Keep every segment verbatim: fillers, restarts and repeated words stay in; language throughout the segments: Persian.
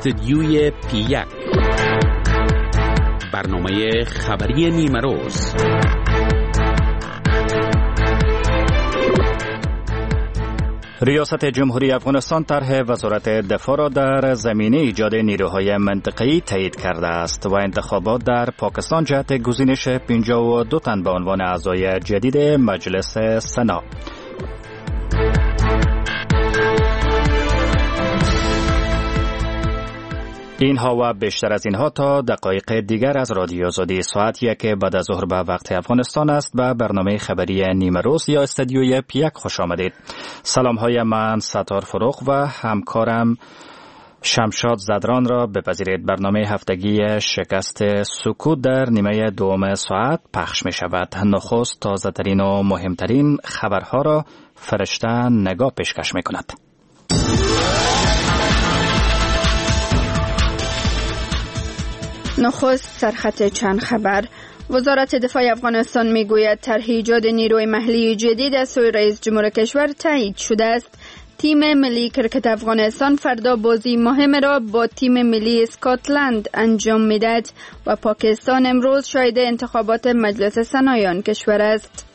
استدیوی پی یک، برنامه خبری نیمه روز. ریاست جمهوری افغانستان طرح وزارت دفاع را در زمینه ایجاد نیروهای منطقه‌ای تایید کرده است و انتخابات در پاکستان جهت گزینش پنجاه و دو تن به عنوان اعضای جدید مجلس سنا. اینها و بیشتر از اینها تا دقایق دیگر از رادیو آزادی ساعت یک بعد از ظهر به وقت افغانستان است. به برنامه خبری نیمه روز یا استدیوی پی یک خوش آمدید. سلام های من ستار فروغ و همکارم شمشاد زدران را بپذیرید. برنامه هفتگی شکست سکوت در نیمه دوم ساعت پخش می شود. نخست تازه ترین و مهمترین خبرها را فرشته نگاه پیشکش می کند. نخست سرخط چند خبر. وزارت دفاع افغانستان میگوید طرح ایجاد نیروی محلی جدید از سوی رئیس جمهور کشور تایید شده است. تیم ملی کرکت افغانستان فردا بازی مهم را با تیم ملی اسکاتلند انجام میدهد و پاکستان امروز شاهد انتخابات مجلس سنایان کشور است.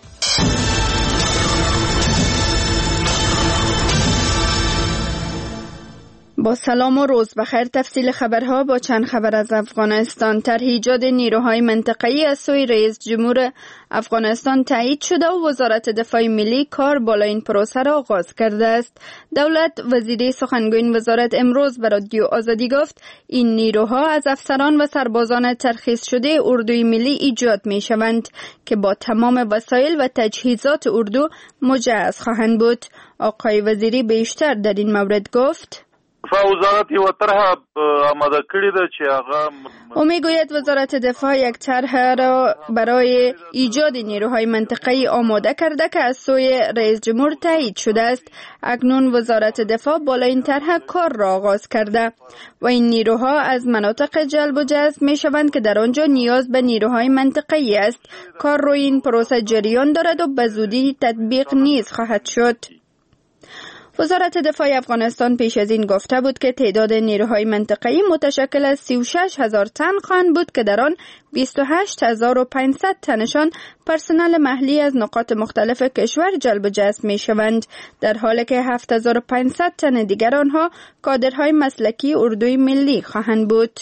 با سلام و روز بخیر. تفصیل خبرها با چند خبر از افغانستان. طرح ایجاد نیروهای منطقه‌ای از سوی رئیس جمهور افغانستان تایید شده و وزارت دفاع ملی کار بالا این پروسه را آغاز کرده است. دولت وزیری سخنگوی وزارت امروز به رادیو آزادی گفت این نیروها از افسران و سربازان ترخیص شده اردوی ملی ایجاد می شوند که با تمام وسایل و تجهیزات اردو مجهز خواهند بود. آقای وزیری بیشتر در این مورد گفت: وزارت یو طرح آماده کړی ده چې هغه او میگوید وزارت دفاع یک طرح را برای ایجاد نیروهای منطقه‌ای آماده کرده که از سوی رئیس جمهور تایید شده است. اکنون وزارت دفاع بالا این طرح کار را آغاز کرده و این نیروها از مناطق جلب و جذب می شوند که در آنجا نیاز به نیروهای منطقه‌ای است. کار روی این پروسه جریان دارد و به زودی تطبیق نیز خواهد شد. وزارت دفاع افغانستان پیش از این گفته بود که تعداد نیروهای منطقه‌ای متشکل از سی و شش هزار تن خواهند بود که در آن بیست و هشت هزار و پانصد تنشان پرسنل محلی از نقاط مختلف کشور جلب و جذب می شوند، در حالی که هفت هزار و پانصد تن دیگر آنها کادرهای مسلکی اردوی ملی خواهند بود.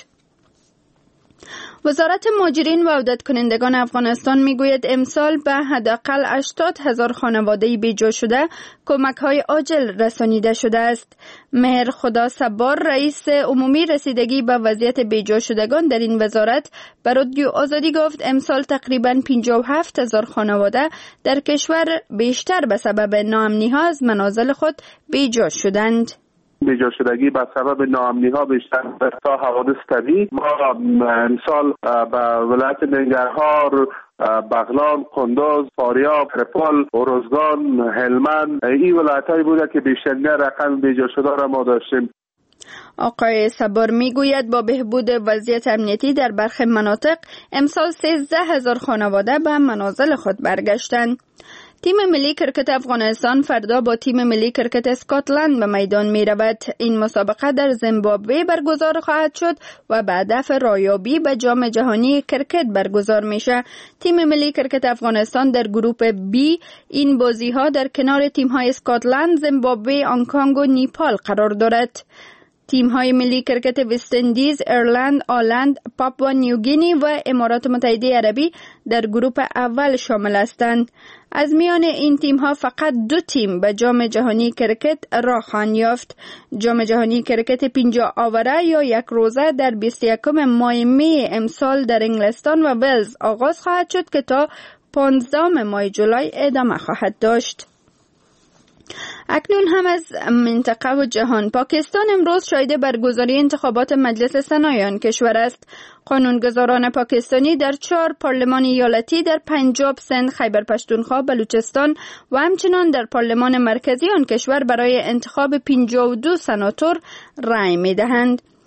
وزارت مهاجرین و عودت کنندگان افغانستان میگوید امسال به حداقل هشتاد هزار خانواده بیجا شده کمک‌های عاجل رسانیده شده است. مهر خدا صبار رئیس عمومی رسیدگی به وضعیت بیجا شدگان در این وزارت به رادیو آزادی گفت امسال تقریباً پنجاه و هفت هزار خانواده در کشور بیشتر به سبب ناامنی‌ها از منازل خود بیجا شدند. بیجا شدگی به سبب ناامنی‌ها بیشتر تا حوادث طبیعی. ما امسال به ولایت ننگرهار، بغلان، قندوز، فاریاب، رپال، ارزگان، هلمند این ولایت‌هایی بوده که بیشترین رقم بیجا شده را ما داشتیم. آقای صبار میگوید با بهبود وضعیت امنیتی در برخی مناطق امسال سیزده هزار خانواده به منازل خود برگشتند. تیم ملی کرکت افغانستان فردا با تیم ملی کرکت اسکاتلند به میدان می رود. این مسابقه در زیمبابوه برگزار خواهد شد و به هدف رایابی به جام جهانی کرکت برگزار میشه. تیم ملی کرکت افغانستان در گروپ بی این بازی ها در کنار تیم های اسکاتلند، زیمبابوه، هنگ‌کنگ و نیپال قرار دارد. تیم‌های ملی کرکت وست اندیز، ایرلند، آلند، پاپوا نیوگینی و امارات متحده عربی در گروپ اول شامل هستند. از میان این تیم‌ها فقط دو تیم به جام جهانی کرکت راه خواهند یافت. جام جهانی کرکت پنجاه آوره یا یک روزه در بیست و یکم ماه می امسال در انگلستان و ولز آغاز خواهد شد که تا پانزدهم ماه جولای ادامه خواهد داشت. اکنون هم از منطقه و جهان. پاکستان امروز شاهد برگزاری انتخابات مجلس سنایان کشور است. قانونگذاران پاکستانی در چهار پارلمان ایالتی در پنجاب، سند، خیبر پختونخوا، بلوچستان و همچنان در پارلمان مرکزی آن کشور برای انتخاب پنجاه و دو سناتور رأی می دهند.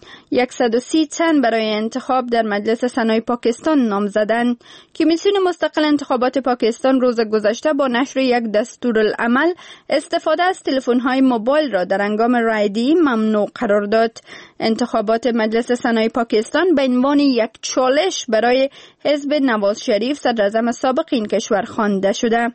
صد و سی تن برای انتخاب در مجلس سنای پاکستان نام زدند. کمیسیون مستقل انتخابات پاکستان روز گذشته با نشر یک دستورالعمل استفاده از تلفن‌های موبایل را در هنگام رایدهی ممنوع قرار داد. انتخابات مجلس سنای پاکستان به عنوان یک چالش برای حزب نواز شریف صدراعظم سابق این کشور خوانده شده.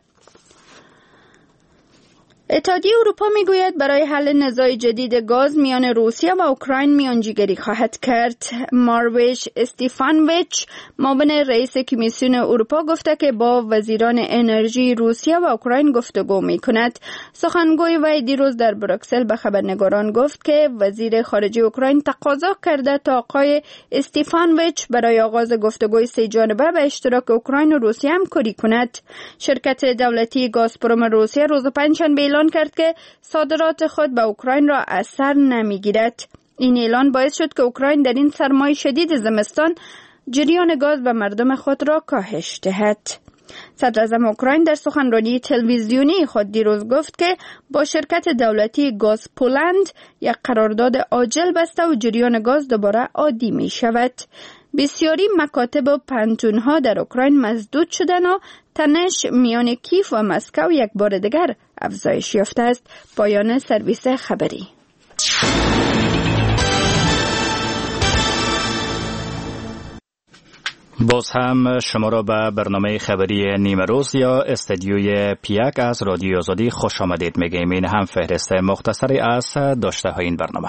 اتحادیه اروپا میگوید برای حل نزاع جدید گاز میان روسیه و اوکراین میانجیگری خواهد کرد. مارویش استیفانویچ معاون رئیس کمیسیون اروپا گفته که با وزیران انرژی روسیه و اوکراین گفتگو میکند. سخنگوی وی دیروز در بروکسل به خبرنگاران گفت که وزیر خارجه اوکراین تقاضا کرده تا آقای استیفانویچ برای آغاز گفتگوی سه جانبه به اشتراک اوکراین و روسیه همکاری کند. شرکت دولتی گازپروم روسیه روز پنجشنبه اعلان کرد که صادرات خود به اوکراین را از سر نمیگیرد. این اعلان باعث شد که اوکراین در این سرمای شدید زمستان جریان گاز به مردم خود را کاهش دهد. صدراعظم اوکراین در سخنرانی تلویزیونی خود دیروز گفت که با شرکت دولتی گاز پولند یک قرارداد عاجل بسته و جریان گاز دوباره عادی می شود. بسیاری مکاتب و پانتون‌ها در اوکراین مسدود شدند و تنش میان کیف و مسکو یک بار دیگر افزایش یافته است. پایان سرویس خبری. باز هم شما را به برنامه خبری نیمه روز یا استدیوی پیک از رادیو آزادی خوش آمدید میگیم. این هم فهرست مختصری از داشته های این برنامه.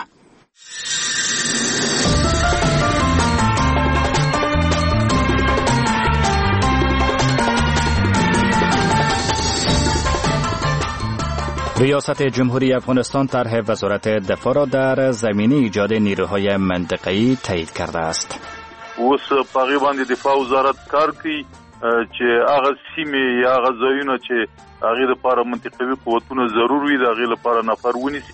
ریاست جمهوری افغانستان طرح وزارت دفاع را در زمینه ایجاد نیروهای منطقه‌ای تایید کرده است. اوس پاغي باندې دفاع وزارت کار کوي چې هغه سیمې یا هغه ځایونه چې هغه لپاره منطقوي قوتونه ضرور وي د هغه لپاره نفر ونیسي.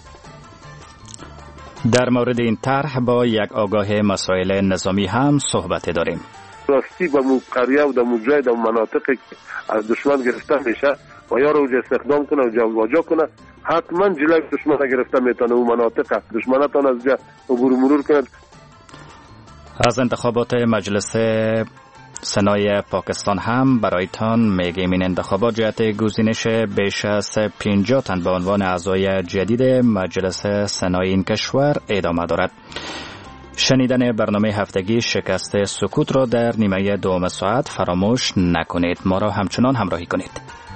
در مورد این طرح با یک آگاه مسائل نظامی هم صحبت داریم. راستی با قریه و در موجای در مناطقی که از دشمن گرفته میشه و یا رو استخدام کنه و جمع کنه، حتما جلوی دشمن گرفته میتونه و مناطق دشمنتان از جا عبور مرور کنه. از انتخابات مجلس سنای پاکستان هم برایتان میگیم. این انتخابات جهت گزینش بیش از پنجاه تن به عنوان اعضای جدید مجلس سنای این کشور ادامه دارد. شنیدن برنامه هفتگی شکست سکوت را در نیمه دوم ساعت فراموش نکنید. ما را همچنان همراهی کنید.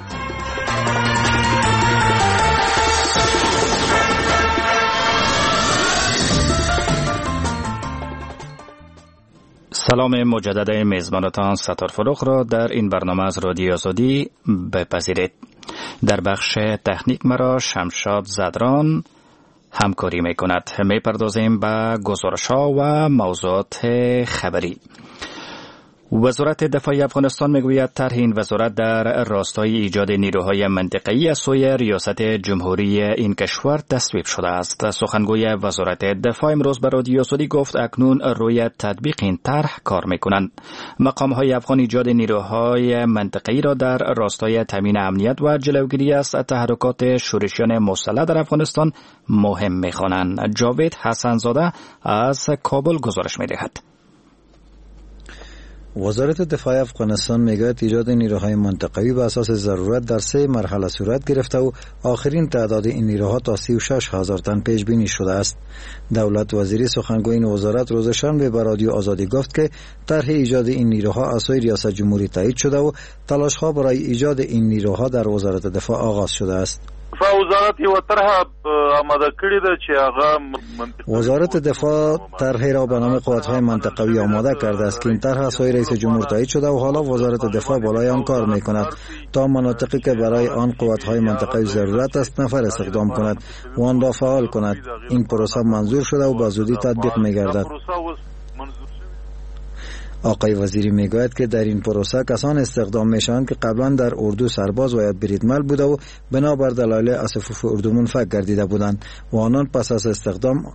سلام مجدد میزبانتان ستار فروغ را در این برنامه از رادیو آزادی بپذیرید. در بخش تکنیک مرا شمشاد زدران همکاری می کند. می پردازیم به گزارش‌ها و موضوعات خبری. وزارت دفاع افغانستان میگوید طرح این وزارت در راستای ایجاد نیروهای منطقه‌ای از سوی ریاست جمهوری این کشور تصویب شده است. سخنگوی وزارت دفاع امروز به رادیو آزادی گفت اکنون روی تطبیق این طرح کار میکنند. مقام‌های افغان ایجاد نیروهای منطقه‌ای را در راستای تامین امنیت و جلوگیری از تحرکات شورشیان مسلح در افغانستان مهم میخوانند. جاوید حسنزاده از کابل گزارش میدهد. وزارت دفاع افغانستان میگوید ایجاد نیروهای منطقوی به اساس ضرورت در سه مرحله صورت گرفته و آخرین تعداد این نیروها تا سی و شش هزار تن پیش بینی شده است. دولت وزیری سخنگوی این وزارت روز شنبه به رادیو آزادی گفت که طرح ایجاد این نیروها از سوی ریاست جمهوری تایید شده و تلاش‌ها برای ایجاد این نیروها در وزارت دفاع آغاز شده است. وزارت یو طرح آماده کړی ده چې هغه وزارت دفاع طرحی را به نام قوت‌های منطقوی آماده کرده است که این طرح از سوی رئیس جمهور تایید شده و حالا وزارت دفاع بالای آن کار می‌کند تا مناطقی که برای آن قوت‌های منطقوی ضرورت است نفر استخدام کند و آن را فعال کند. این پروسه منظور شده و به زودی تطبیق می‌گردد. آقای وزیری میگوید که در این پروسه کسان استخدام میشوند که قبلا در اردو سرباز و یا بریدمل بوده و بنابر دلایل از صفوف اردو منفک گردیده بودند و آنان پس از استخدام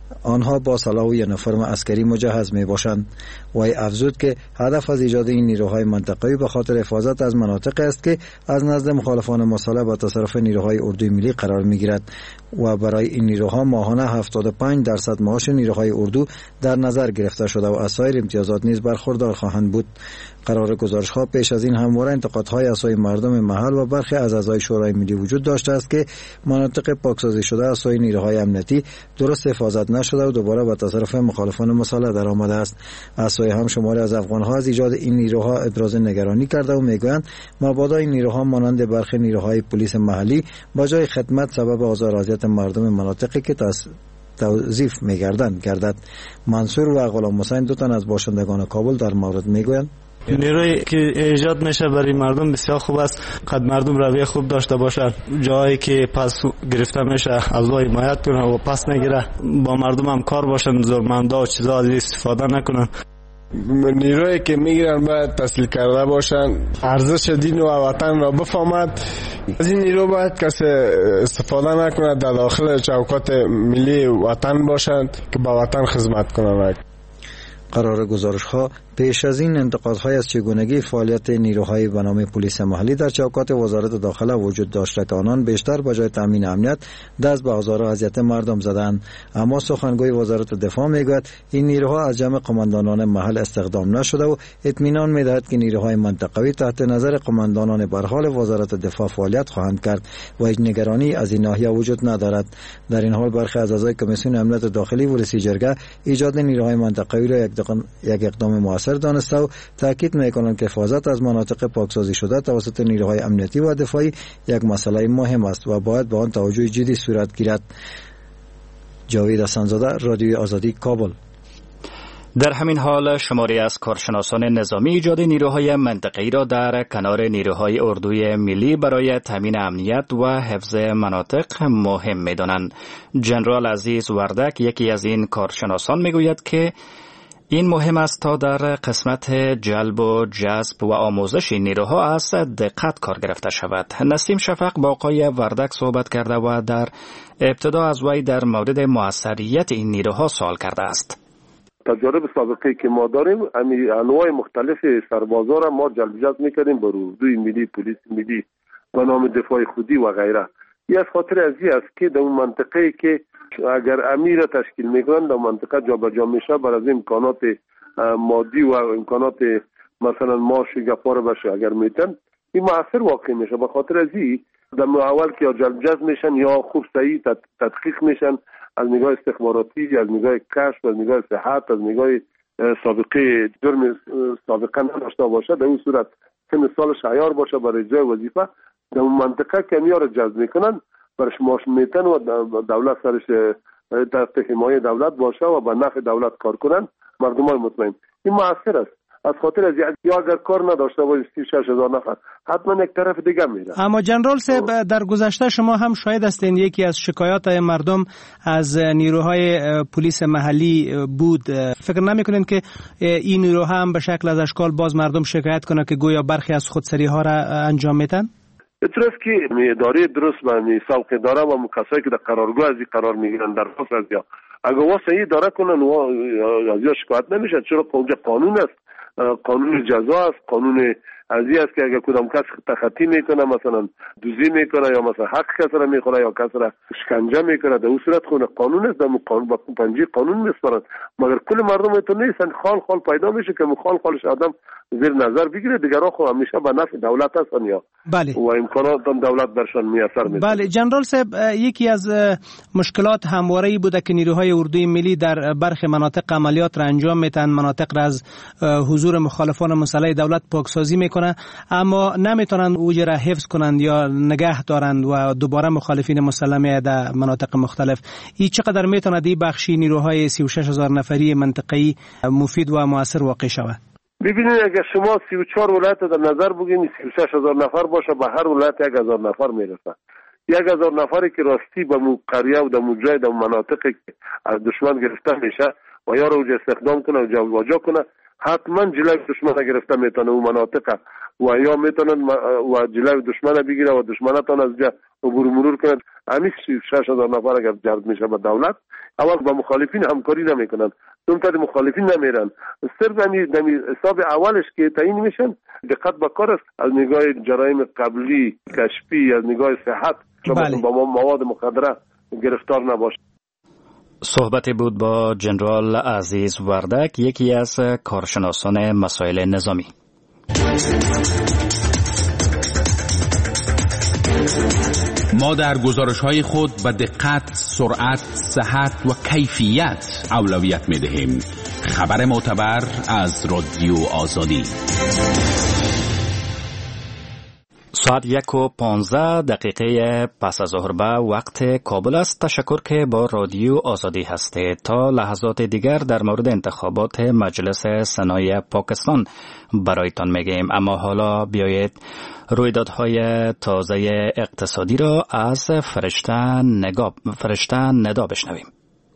آنها با سلاح و یونیفرم عسکری مجهز می باشند. وی افزود که هدف از ایجاد این نیروهای منطقه‌ای به خاطر حفاظت از مناطق است که از نزد مخالفان مسلح به تصرف نیروهای اردوی ملی قرار می گیرد و برای این نیروها ماهانه هفتاد و پنج درصد معاش نیروهای اردو در نظر گرفته شده و از سایر امتیازات نیز برخوردار خواهند بود. قرار گزارش‌ها پیش از این همواره انتقادهای از سوی مردم محل و برخی از اعضای شورای ملی وجود داشته است که مناطق پاکسازی شده از سوی نیروهای امنیتی درست حفاظت نشده و دوباره به تصرف مخالفان مسلح درآمده است. از سوی هم شماری از افغان‌ها از ایجاد این نیروها ابراز نگرانی کرده و میگویند مبادا این نیروها مانند برخی نیروهای پلیس محلی با جای خدمت سبب آزار و اذیت مردم مناطقی که توظیف می‌گردند گردد. منصور و غلام حسین دو تن از باشندگان کابل در مورد میگویند نیرویی که ایجاد میشه برای مردم بسیار خوب است. قد مردم رویه خوب داشته باشند، جایی که پس گرفته میشه از وای حمایت کنه و پس نگیره، با مردم هم کار باشن، زورمندا و چیزا از استفاده نکنن. نیرویی که میگیرن باید تحصیل کرده باشن، ارزش دین و وطن را بفهمد. از این نیرو باید کسی استفاده نکنه، در داخل چوکات ملی وطن باشند که با وطن خدمت کنند. قرار گزارش‌ها پیش از این انتقادهای از چگونگی فعالیت نیروهای به نام پلیس محلی در چوکات وزارت داخله وجود داشته که آنان بیشتر به جای تامین امنیت دست به آزار و اذیت مردم زدند. اما سخنگوی وزارت دفاع میگوید این نیروها از جمع قماندانان محل استخدام نشده و اطمینان میدهد که نیروهای منطقوی تحت نظر قماندانان برحال وزارت دفاع فعالیت خواهند کرد و هیچ نگرانی از این ناحیه وجود ندارد. در این حال برخی از اعضای کمیسیون امنیت داخلی و رئیس جرگه ایجاد نیروهای منطقوی را یک اقدام موثر دانسته و تاکید میکنند که حفاظت از مناطق پاکسازی شده توسط نیروهای امنیتی و دفاعی یک مسئله مهم است و باید به آن توجه جدی صورت گیرد. جاوید حسن‌زاده، رادیوی آزادی، کابل. در همین حال شماری از کارشناسان نظامی ایجاد نیروهای منطقه‌ای را در کنار نیروهای اردوی ملی برای تامین امنیت و حفظ مناطق مهم می‌دانند. ژنرال عزیز وردک، یکی از این کارشناسان، میگوید که این مهم است تا در قسمت جلب و جذب و آموزش نیروها از دقت کار گرفته شود. نسیم شفق با آقای وردک صحبت کرده و در ابتدا از وی در مورد موثریت این نیروها سوال کرده است. تجارب سابقه که ما داریم، انواع مختلف سربازا را ما جلب جذب می‌کردیم به اردوی ملی، پلیس ملی به نام دفاع خودی و غیره. این از خاطر از این است که در اون منطقه که اگر امیر تشکیل میکنن در منطقه جابجا میشه، بر از امکانات مادی و امکانات مثلا معاش گفار بشه اگر میتن، این مؤثر واقع میشه. به خاطر از این در اول که یا جلب جذب میشن یا خوب صحیح تدقیق میشن از نگاه استخباراتی، از نگاه کشف، از نگاه صحت، از نگاه سابقه جرم سابقه نداشته باشه، در اون صورت سن سالش عیار باشه برای جای وظیفه، در اون منطقه کمیا رو جذب میکنن، برش معاش میتن و دولت سرش تحت حمایت دولت باشه و به نفع دولت کار کنن، مردم های مطمئن. این مؤثر است. از خاطر از یا اگر کار نداشته باشه سی و شش هزار نفر حتما یک طرف دیگه میره. اما جنرال صاحب، در گذشته شما هم شاهد هستین یکی از شکایات مردم از نیروهای پلیس محلی بود. فکر نمیکنین که این نیروها هم به شکل از اشکال باز مردم شکایت کنه که گویا برخی از خودسری ها را انجام میتن؟ اطراف که اداره درست و سوق اداره و کسایی که در قرارگاه از این قرار میگیرن در خاص از یا اگر واسه این اداره کنن و از یا شکایت نمیشه، چرا اونجا قانون است، قانون جزا است، قانون ازی است که اگر کدام کس تخطی میکنه، مثلا دوزی میکنه یا مثلا حق کس را میخوره یا کس را شکنجه میکنه، در اون صورت خونه قانون است، در قانون با پنجه قانون میسپارند. مگر کل مردم تو نیستن، خال خال پیدا میشه که خال خالش آدم زیر نظر بگیره، دیگرها خو همیشه به نفع دولت هستن یا بله. و امکانات هم دولت برشان میسر میشه. بله جنرال صاحب، یکی از مشکلات همواره بوده که نیروهای اردوی ملی در برخی مناطق عملیات را انجام میتن، مناطق را از حضور مخالفان مسلح دولت پاکسازی میکنه، اما نمیتونن اوج را حفظ کنند یا نگه دارند و دوباره مخالفین مسلح در مناطق مختلف. این چقدر میتونه دی بخشی نیروهای سی و شش هزار نفری منطقه‌ای مفید و موثر واقع شود؟ ببینید اگر شما سی و چهار ولایت در نظر بگیرید، سی و شش هزار نفر باشه، به هر ولایت یک هزار نفر میرسه. یک هزار نفری که راستی به مو قریه و در مو جای در مناطقی که از دشمن گرفته میشه و یا رو استخدام کنه و جابجا کنه، حتما جلوی دشمن گرفته میتونه اون مناطق و یا میتونن و جلوی دشمن بگیره و دشمنتان از جا عبور مرور کنند. همین شش هزار نفر اگر جلب میشه به دولت، اول با مخالفین همکاری نمیکنن، چون تا مخالفین نمیرن، صرف دمی دمی حساب اولش که تعیین میشن دقت به کار است. از نگاه جرایم قبلی کشفی، از نگاه صحت بله. با مواد مخدره گرفتار نباشه. صحبتی بود با جنرال عزیز وردک، یکی از کارشناسان مسائل نظامی. ما در گزارش‌های خود به دقت، سرعت، صحت و کیفیت اولویت می‌دهیم. خبر معتبر از رادیو آزادی. ساعت یک و پانزده دقیقه پس از ظهر به وقت کابل است. تشکر که با رادیو آزادی هستید. تا لحظات دیگر در مورد انتخابات مجلس سنای پاکستان برایتان میگیم، اما حالا بیایید رویدادهای تازه اقتصادی را از فرشته نگاه فرشته ندا بشنویم.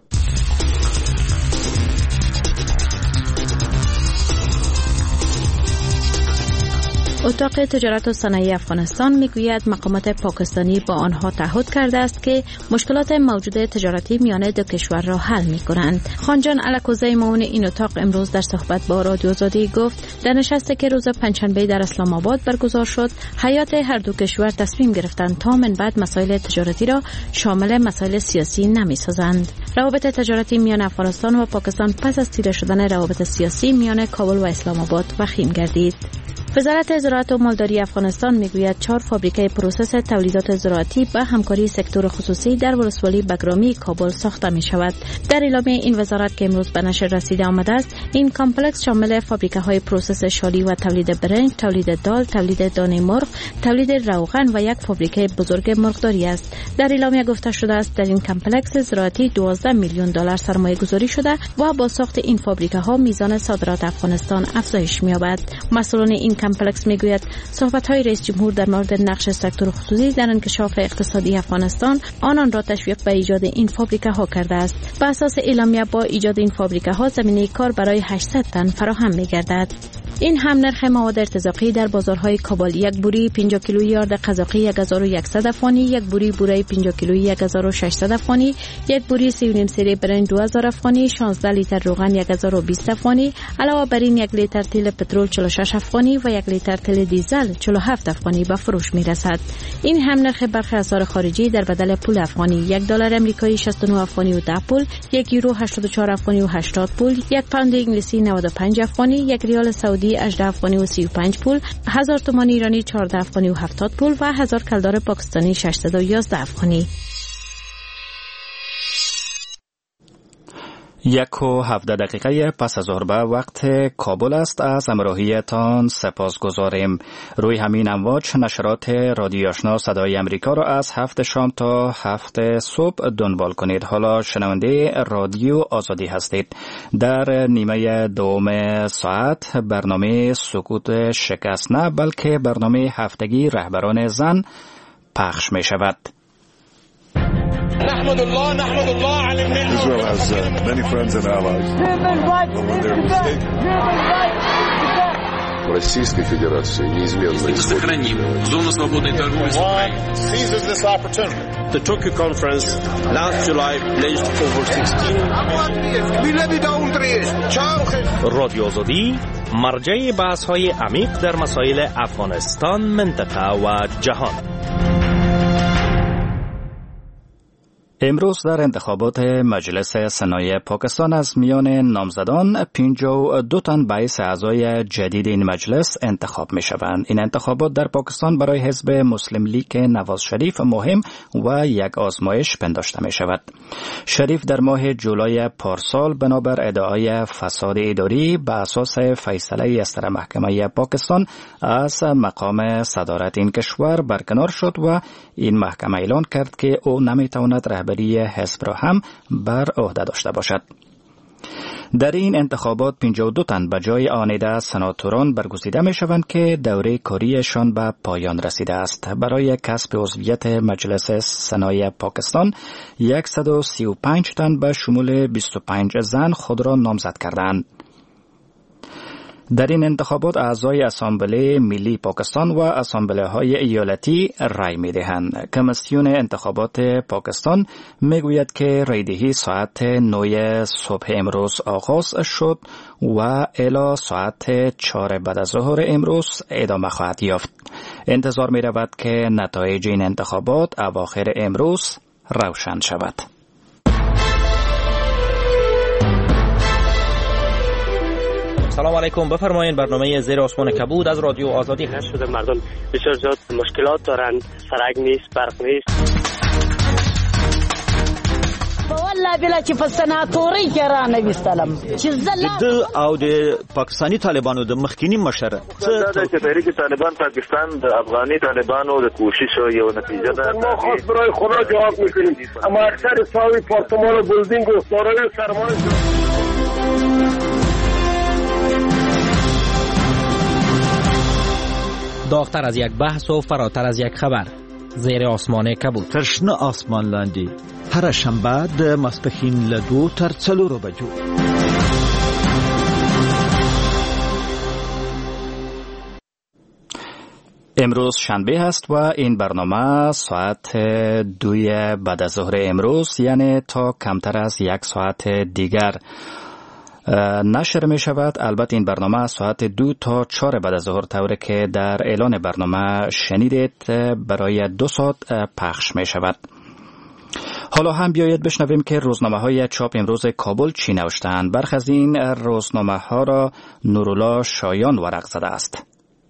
اتاق تجارت و صنایع افغانستان میگوید مقامات پاکستانی با آنها تعهد کرده است که مشکلات موجود تجارتی میان دو کشور را حل میکنند. خانجان الکوزی معاون این اتاق امروز در صحبت با رادیو آزادی گفت در نشستی که روز پنجشنبه در اسلام آباد برگزار شد، هیئات هر دو کشور تصمیم گرفتند تا من بعد مسائل تجارتی را شامل مسائل سیاسی نمیسازند. روابط تجارتی میان افغانستان و پاکستان پس از تیره شدن روابط سیاسی میان کابل و اسلام آباد وخیم گردید. وزارت زراعت و مالداری افغانستان میگوید چهار فابریکه پروسس تولیدات زراعتی با همکاری سکتور خصوصی در ولسوالی بگرامی کابل ساخته می شود. در اعلامیه این وزارت که امروز به نشر رسیده آمده است، این کامپلکس شامل فابریکه های پروسس شالی و تولید برنج، تولید دال، تولید دانه مرغ، تولید روغن و یک فابریکه بزرگ مرغداری است. در اعلامیه گفته شده است در این کامپلکس زراعتی دوازده میلیون دلار سرمایه گذاری شده و با ساخت این فابریکه ها میزان صادرات افغانستان افزایش می‌یابد. مسئولان این کامپلکس میگوید صحبت‌های رئیس جمهور در مورد نقش سکتور خصوصی در انکشاف اقتصادی افغانستان آنان را تشویق به ایجاد این فابریکه ها کرده است. بر اساس اعلامیه با ایجاد این فابریکه ها زمینه کار برای هشتصد تن فراهم می‌گردد. این هم نرخ مواد ارتزاقی در بازارهای کابل: یک بوری پنجاه کیلویی آرد قزاقی یک هزار و صد افغانی، یک بوری بوره پنجاه کیلویی یک هزار و ششصد افغانی، یک بوری سی و نیم سری برنج دو هزار افغانی، شانزده لیتر روغن یک هزار و بیست افغانی، علاوه بر این یک لیتر تیل پترول چهل و شش افغانی و یک لیتر تیل دیزل چهل و هفت افغانی به فروش میرسد. این هم نرخ برخی اسعار خارجی در بدل پول افغانی: یک دلار امریکایی شصت و نه افغانی و ده پول، یک یورو هشتاد و چهار افغانی و هشتاد پول، یک پوند انگلیسی نود و پنج افغانی، یک ریال سعودی هجده افغانی و سی و پنج پول، هزار تومان ایرانی چهارده افغانی و هفتاد پول و هزار کلدار پاکستانی ششصد و یازده افغانی. یک و هفده دقیقه پس از ظهر به وقت کابل است. از همراهیتان سپاس گذاریم. روی همین امواج نشرات رادیو آشنا صدای امریکا را از هفت شام تا هفت صبح دنبال کنید. حالا شنونده رادیو آزادی هستید. در نیمه دوم ساعت برنامه سکوت شکست نه بلکه برنامه هفتگی رهبران زن پخش می شود. نحمد الله نحمد الله على النعمة. Israel has uh, many friends and allies. Российской Федерации неизменно сохраним зону свободной торговли с Украиной. Seizes this opportunity. The Tokyo conference last July pledged over sixteen. رادیو آزادی مرجع بحث‌های عمیق در مسائل افغانستان، منطقه و جهان. امروز در انتخابات مجلس سنای پاکستان از میان نامزدان پنجاه و دو تن باعث اعضای جدید این مجلس انتخاب می شوند. این انتخابات در پاکستان برای حزب مسلم لیگ نواز شریف مهم و یک آزمایش پنداشته می شود. شریف در ماه جولای پارسال بنابر ادعای فساد اداری به اساس فیصله استر محکمه پاکستان از مقام صدارت این کشور برکنار شد و این محکمه اعلان کرد که او نمی تواند رهبری حزب را هم بر عهده داشته باشد. در این انتخابات پنجاه و دو تن به جای آنیده سناتوران برگزیده می شوند که دوره کاریشان به پایان رسیده است. برای کسب عضویت مجلس سنای پاکستان صد و سی و پنج تن به شمول بیست و پنج زن خود را نامزد کردند. در این انتخابات اعضای اسامبله ملی پاکستان و اسامبله های ایالتی رای می دهند. کمیسیون انتخابات پاکستان می گوید که رایدهی ساعت نه صبح امروز آغاز شد و الی ساعت چهار بعد از ظهر امروز ادامه خواهد یافت. انتظار می رود که نتایج این انتخابات اواخر امروز روشن شود. سلام علیکم، بفرمایید. برنامه زیر آسمان کبود از رادیو آزادی هست. شده مردم بسیار زیاد مشکلات دارن، سرک نیست، برق نیست. والله بلا چې په سناتوري کې را نه وستلم چې زله د او د پاکستانی طالبانو د مخکینی مشر څه د تحریک طالبان پاکستان د افغاني طالبانو د کوشش یو نتیجه ده. ما خاص برای خدا جواب میکنیم، اما اکثر ساوی پارتمان و بلدینگ و دارای سرمایه داغتر از یک بحث و فراتر از یک خبر. زیر آسمان کبود. ترشنه آسمان لاندی. هر شنبه د ماسپښین له دو تر څلورو بجو. امروز شنبه است و این برنامه ساعت دوی بعد از ظهر امروز، یعنی تا کمتر از یک ساعت دیگر نشر می شود. البته این برنامه ساعت دو تا چهار بعد از ظهر طوری که در اعلان برنامه شنیدید برای دو ساعت پخش می شود. حالا هم بیایید بشنویم که روزنامه های چاپ امروز کابل چی نوشتند. برخی از این روزنامه ها را نورالله شایان ورق زده است.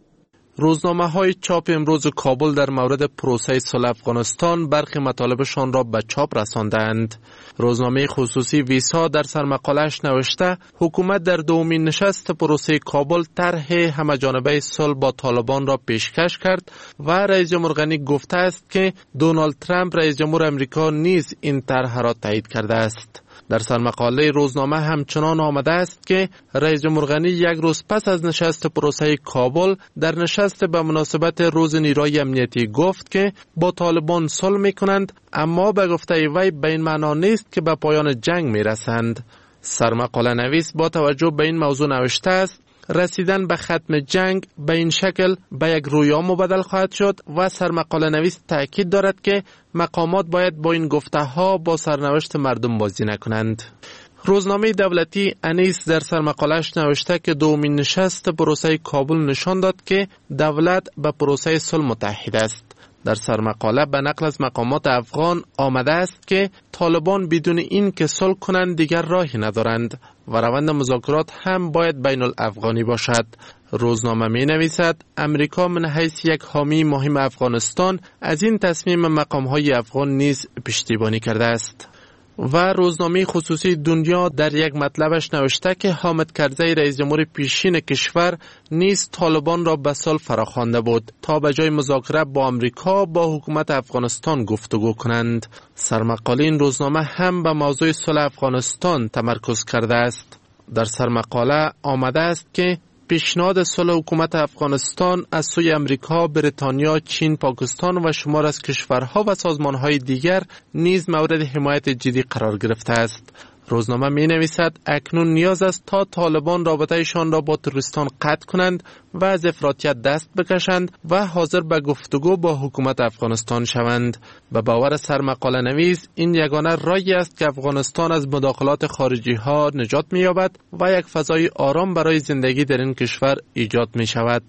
روزنامه های چاپ امروز کابل در مورد پروسه صلح افغانستان برخی مطالبشان را به چاپ رساندند. روزنامه خصوصی ویسا در سرمقاله‌اش نوشته حکومت در دومین نشست پروسه کابل طرح همه‌جانبه صلح با طالبان را پیشکش کرد و رئیس جمهور غنی گفته است که دونالد ترامپ رئیس جمهور امریکا نیز این طرح را تایید کرده است. در سرمقاله روزنامه همچنان آمده است که رئیس جمهور غنی یک روز پس از نشست پروسه کابل در نشست به مناسبت روز نیروی امنیتی گفت که با طالبان صلح می‌کنند، اما به گفته وی به این معنا نیست که به پایان جنگ می‌رسند. سرمقاله نویس با توجه به این موضوع نوشته است رسیدن به ختم جنگ به این شکل به یک رویا مبدل خواهد شد و سرمقاله نویس تأکید دارد که مقامات باید با این گفته ها با سرنوشت مردم بازی نکنند. روزنامه دولتی انیس در سرمقاله‌اش نوشته که دومین نشست پروسه کابل نشان داد که دولت به پروسه صلح متحد است. در سرمقاله به نقل از مقامات افغان آمده است که طالبان بدون این که صلح کنند دیگر راهی ندارند و روند مذاکرات هم باید بین الافغانی باشد. روزنامه می نویسد امریکا من حیث یک حامی مهم افغانستان از این تصمیم مقام‌های افغان نیز پشتیبانی کرده است. و روزنامه خصوصی دنیا در یک مطلبش نوشته که حامد کرزی رئیس جمهور پیشین کشور نیز طالبان را به صلح فراخوانده بود تا به جای مذاکره با آمریکا با حکومت افغانستان گفتگو کنند. سرمقاله این روزنامه هم به موضوع صلح افغانستان تمرکز کرده است. در سرمقاله آمده است که پیشنهاد صلح حکومت افغانستان از سوی امریکا، بریتانیا، چین، پاکستان و شمار از کشورها و سازمانهای دیگر نیز مورد حمایت جدی قرار گرفته است. روزنامه می نویسد اکنون نیاز است تا طالبان رابطهشان را با تروریستان قطع کنند و از افراطیت دست بکشند و حاضر به گفتگو با حکومت افغانستان شوند. به باور سرمقاله نویس این یگانه راهی است که افغانستان از مداخلات خارجی ها نجات می یابد و یک فضای آرام برای زندگی در این کشور ایجاد می شود.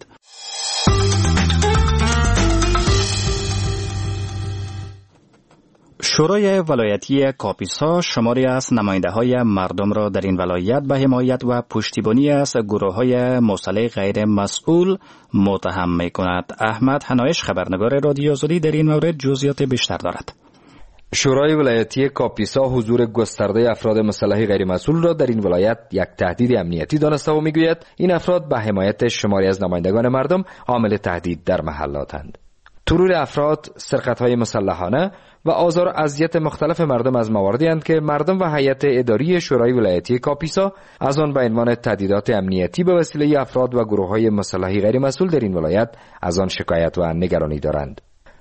شورای ولایتی کاپیسا شماری از نماینده های مردم را در این ولایت به حمایت و پشتیبانی از گروه های مسلح غیر مسئول متهم می کند. احمد حنایش خبرنگار رادیو آزادی در این مورد جزئیات بیشتر دارد. شورای ولایتی کاپیسا حضور گسترده افراد مسلح غیر مسئول را در این ولایت یک تهدید امنیتی دانسته و میگوید این افراد به حمایت شماری از نمایندگان مردم عامل تهدید در محلاتند. ترور افراد، سرقت‌های مسلحانه و آزار و اذیت مختلف مردم از مواردی اند که مردم و هیئت اداری شورای ولایتی کاپیسا از آن به عنوان تهدیدات امنیتی به وسیله افراد و گروه‌های مسلحی غیر مسئول در این ولایت از آن شکایت و نگرانی دارند.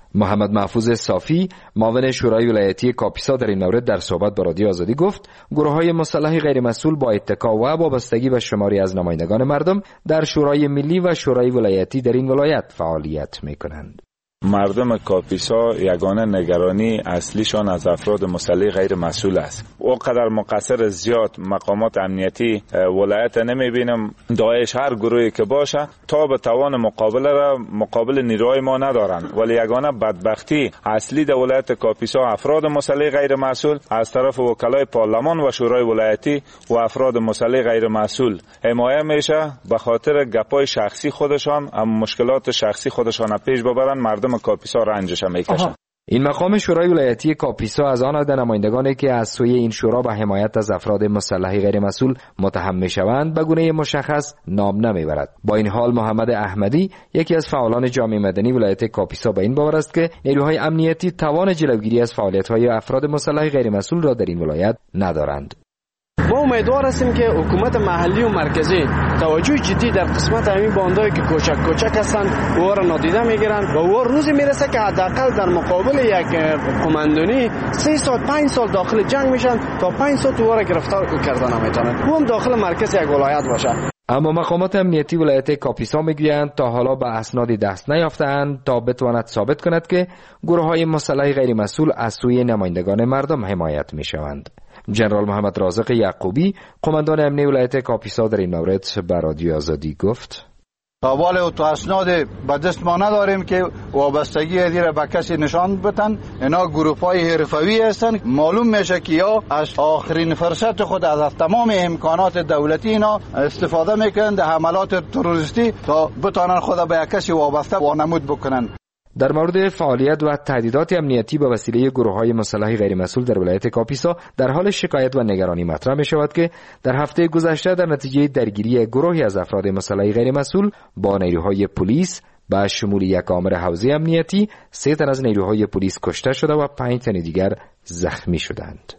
محمد محفوظ صافی معاون شورای ولایتی کاپیسا در این مورد در صحبت با رادیو آزادی گفت گروه‌های مسلح غیرمسئول با اتکا و وابستگی به شماری از نمایندگان مردم در شورای ملی و شورای ولایتی در این ولایت فعالیت می‌کنند. مردم کاپیسا یگانه نگرانی اصلیشان از افراد مسلح غیر مسئول است. اونقدر مقصر زیاد مقامات امنیتی ولایت نمیبینم. داعش هر گروهی که باشه تا به توان مقابله را مقابل نیروهای ما ندارن، ولی یگانه بدبختی اصلی در ولایت کاپیسا افراد مسلح غیر مسئول از طرف وکلای پارلمان و شورای ولایتی و افراد مسلح غیر مسئول حمایه میشه به خاطر گپای شخصی خودشان، اما مشکلات شخصی خودشان پیش ببرن، مردم کاپیسا رنجش میکشن. این مقام شورای ولایتی کاپیسا از آن عده نمایندگانی که از سوی این شورا به حمایت از افراد مسلح غیر مسئول متهم میشوند به گونه مشخص نام نمیبرد. با این حال محمد احمدی یکی از فعالان جامعه مدنی ولایت کاپیسا به این باور است که نیروهای امنیتی توان جلوگیری از فعالیت‌های افراد مسلح غیر مسئول را در این ولایت ندارند. ما امیدوار هستیم که حکومت محلی و مرکزی توجه جدی در قسمت همین باندایی که کوچک کوچک هستند او را نادیده میگیرند و او روزی میرسه که حداقل در مقابل یک قماندانی سه سال پنج سال داخل جنگ میشن تا پنج سال او را گرفتار کردن نمیتونن، او هم داخل مرکز یک ولایت باشه. اما مقامات امنیتی ولایت کاپیسا میگویند تا حالا به اسنادی دست نیافتند تا بتواند ثابت کند که گروه‌های مسلح غیر مسئول از سوی نمایندگان مردم حمایت میشوند. جنرال محمد رازق یعقوبی قماندان امنیتی ولایت کاپیسا در این مورد به رادیو آزادی گفت: اول او تو اسناد به دست ما نداریم که وابستگی ادی را به کسی نشان بدن. اینا گروه‌های حرفه‌ای هستند. معلوم میشه که یا از آخرین فرصت خود از تمام امکانات دولتی اینا استفاده میکنند در حملات تروریستی تا بتونن خود به کسی وابسته وانمود بکنن. در مورد فعالیت و تهدیدات امنیتی به وسیله گروه‌های مسلح غیر مسئول در ولایت کاپیسا در حال شکایت و نگرانی مطرح می شود که در هفته گذشته در نتیجه درگیری گروهی از افراد مسلح غیر مسئول با نیروهای پلیس با شمول یک آمر حوزه امنیتی سه تن از نیروهای پلیس کشته شده و پنج تن دیگر زخمی شدند.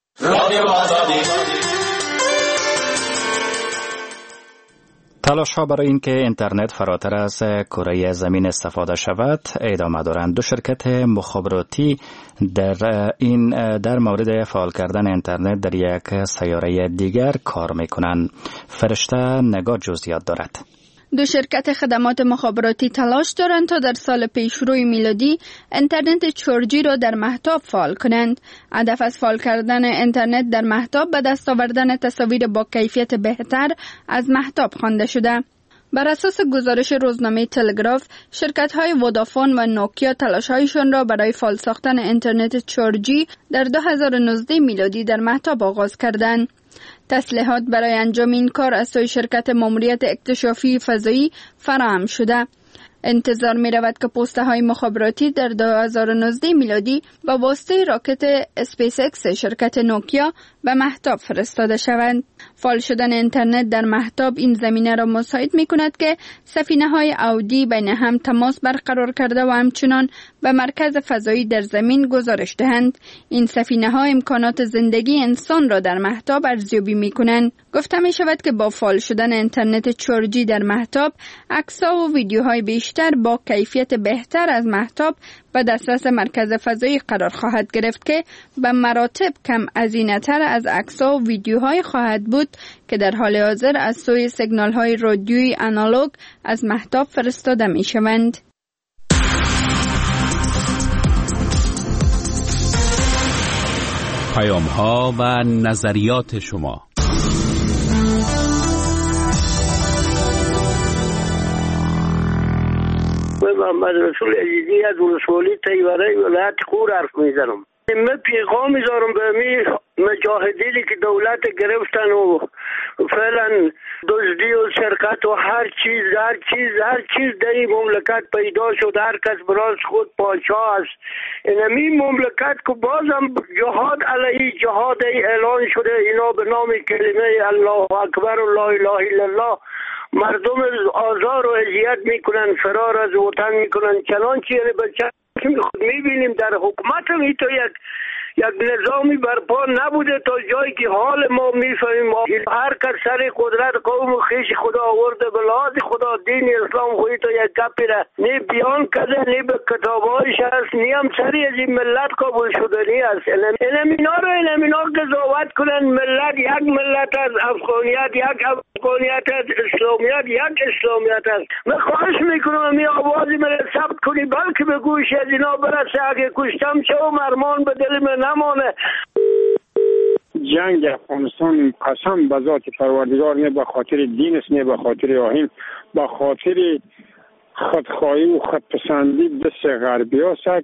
تلاش ها برای اینکه اینترنت فراتر از کره زمین استفاده شود ادامه دارند. دو شرکت مخابراتی در این در مورد فعال کردن اینترنت در یک سیاره دیگر کار میکنند. فرشته نگاه جزئیات دارد. دو شرکت خدمات مخابراتی تلاش دارند تا در سال پیشروی میلادی اینترنت چور جی را در مهتاب فعال کنند. هدف از فعال کردن اینترنت در مهتاب به دست آوردن تصاویر با کیفیت بهتر از مهتاب خوانده شده. بر اساس گزارش روزنامه تلگراف، شرکت‌های ودافون و نوکیا تلاش‌هایشان را برای فعال ساختن اینترنت چور جی در دو هزار و نوزده میلادی در مهتاب آغاز کردند. تسلیحات برای انجام این کار از سوی شرکت ماموریت اکتشافی فضایی فراهم شده. انتظار می رود که پوسته های مخابراتی در دو هزار و نوزده میلادی با واسطه راکت اسپیس اکس شرکت نوکیا به مهتاب فرستاده شوند. فعال شدن اینترنت در مهتاب این زمینه را مساعد می کند که سفینه های اودی بین هم تماس برقرار کرده و همچنان به مرکز فضایی در زمین گزارش دهند. این سفینه ها امکانات زندگی انسان را در مهتاب ارزیابی می کنند. گفته می شود که با فعال شدن اینترنت چور جی در مهتاب، عکس‌ها و ویدیوهای بیشتر با کیفیت بهتر از مهتاب به دسترس مرکز فضایی قرار خواهد گرفت که به مراتب کم هزینه‌تر از عکس‌ها و ویدیوهای خواهد بود که در حال حاضر از سوی سیگنال‌های رادیویی آنالوگ از مهتاب فرستاده می‌شوند. پیام‌ها و نظریات شما. محمد رسول عزیزی از ولسوالی تیوره ولایت خور حرف میزنم. من پیغام میذارم به می مجاهدینی که دولت گرفتن و فعلا دزدی و سرقت و هر چیز هر چیز هر چیز در این مملکت پیدا شد. هر کس براز خود پادشاه است. این مملکت که بازم جهاد علیه جهاد اعلان شده، اینا به نام کلمه الله اکبر و لا اله الا الله مردم آزار و اذیت میکنن، فرار از وطن میکنن. چنانچه یعنی بچه که خود میبینیم در حکومت هم تو یک یک نظامی برپا نبوده تا جایی که حال ما میفهمیم. هر کس سر قدرت قوم و خیش خدا آورده، به لحاظ خدا دین اسلام خوی تا یک گپی را نه بیان کرده، نه به کتابایش هست، نه هم سری از این ملت قبول شدنی است. المینا رو المینا قضاوت کنن. ملت یک ملت از افغانیت، یک افغانیت از اسلامیت، یک اسلامیت است. من خواهش میکنم می آوازی من ثبت کنی، بلکه به گوش از اینا برسه. اگه کشتم چه و مرمان به دل من نمانه. جنگ افغانستان قسم به ذات پروردگار نه به خاطر دین است، نه به خاطر آیین، به خاطر خودخواهی و خودپسندی دست غربی است.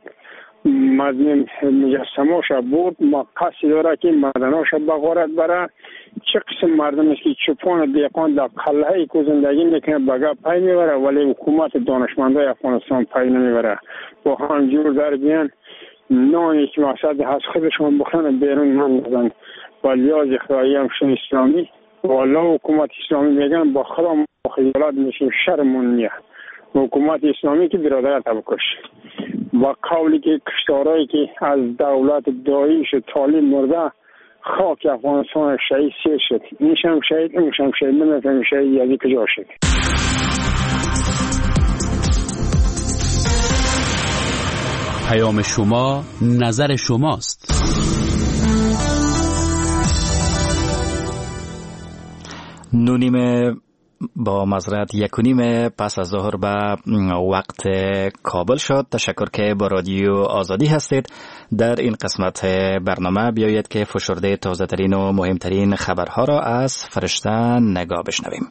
مجسماش برد، ما قصد داره که مردناش بغارت بره. چه قسم مردم است که چپان دیقان در قلعه که زندگی میکنه بگه پای میبره، ولی حکومت دانشمندای افغانستان پای نمیبره. با هم جور در بیان نانی که مقصد از خودشون بخنه بیرون من بزن. ولی از اخرائی همشون اسلامی والا حکومت اسلامی میگن با خدا خیالات میشیم شرمون میه. حکومت اسلامی که برادرت بکش و قولی که کشتارایی که از دولت داعش و طالب مرده خاک افغانستان شهید سه شد. اینشم شهید، اینشم شهید، نمیفهم شهید یعنی کجا شد. پیام شما نظر شماست. نونیم با معذرت یکونیم پس از ظهر به وقت کابل شد. تشکر که با رادیو آزادی هستید. در این قسمت برنامه بیایید که فشرده تازه ترین و مهمترین خبرها را از فرشته نگاه بشنویم.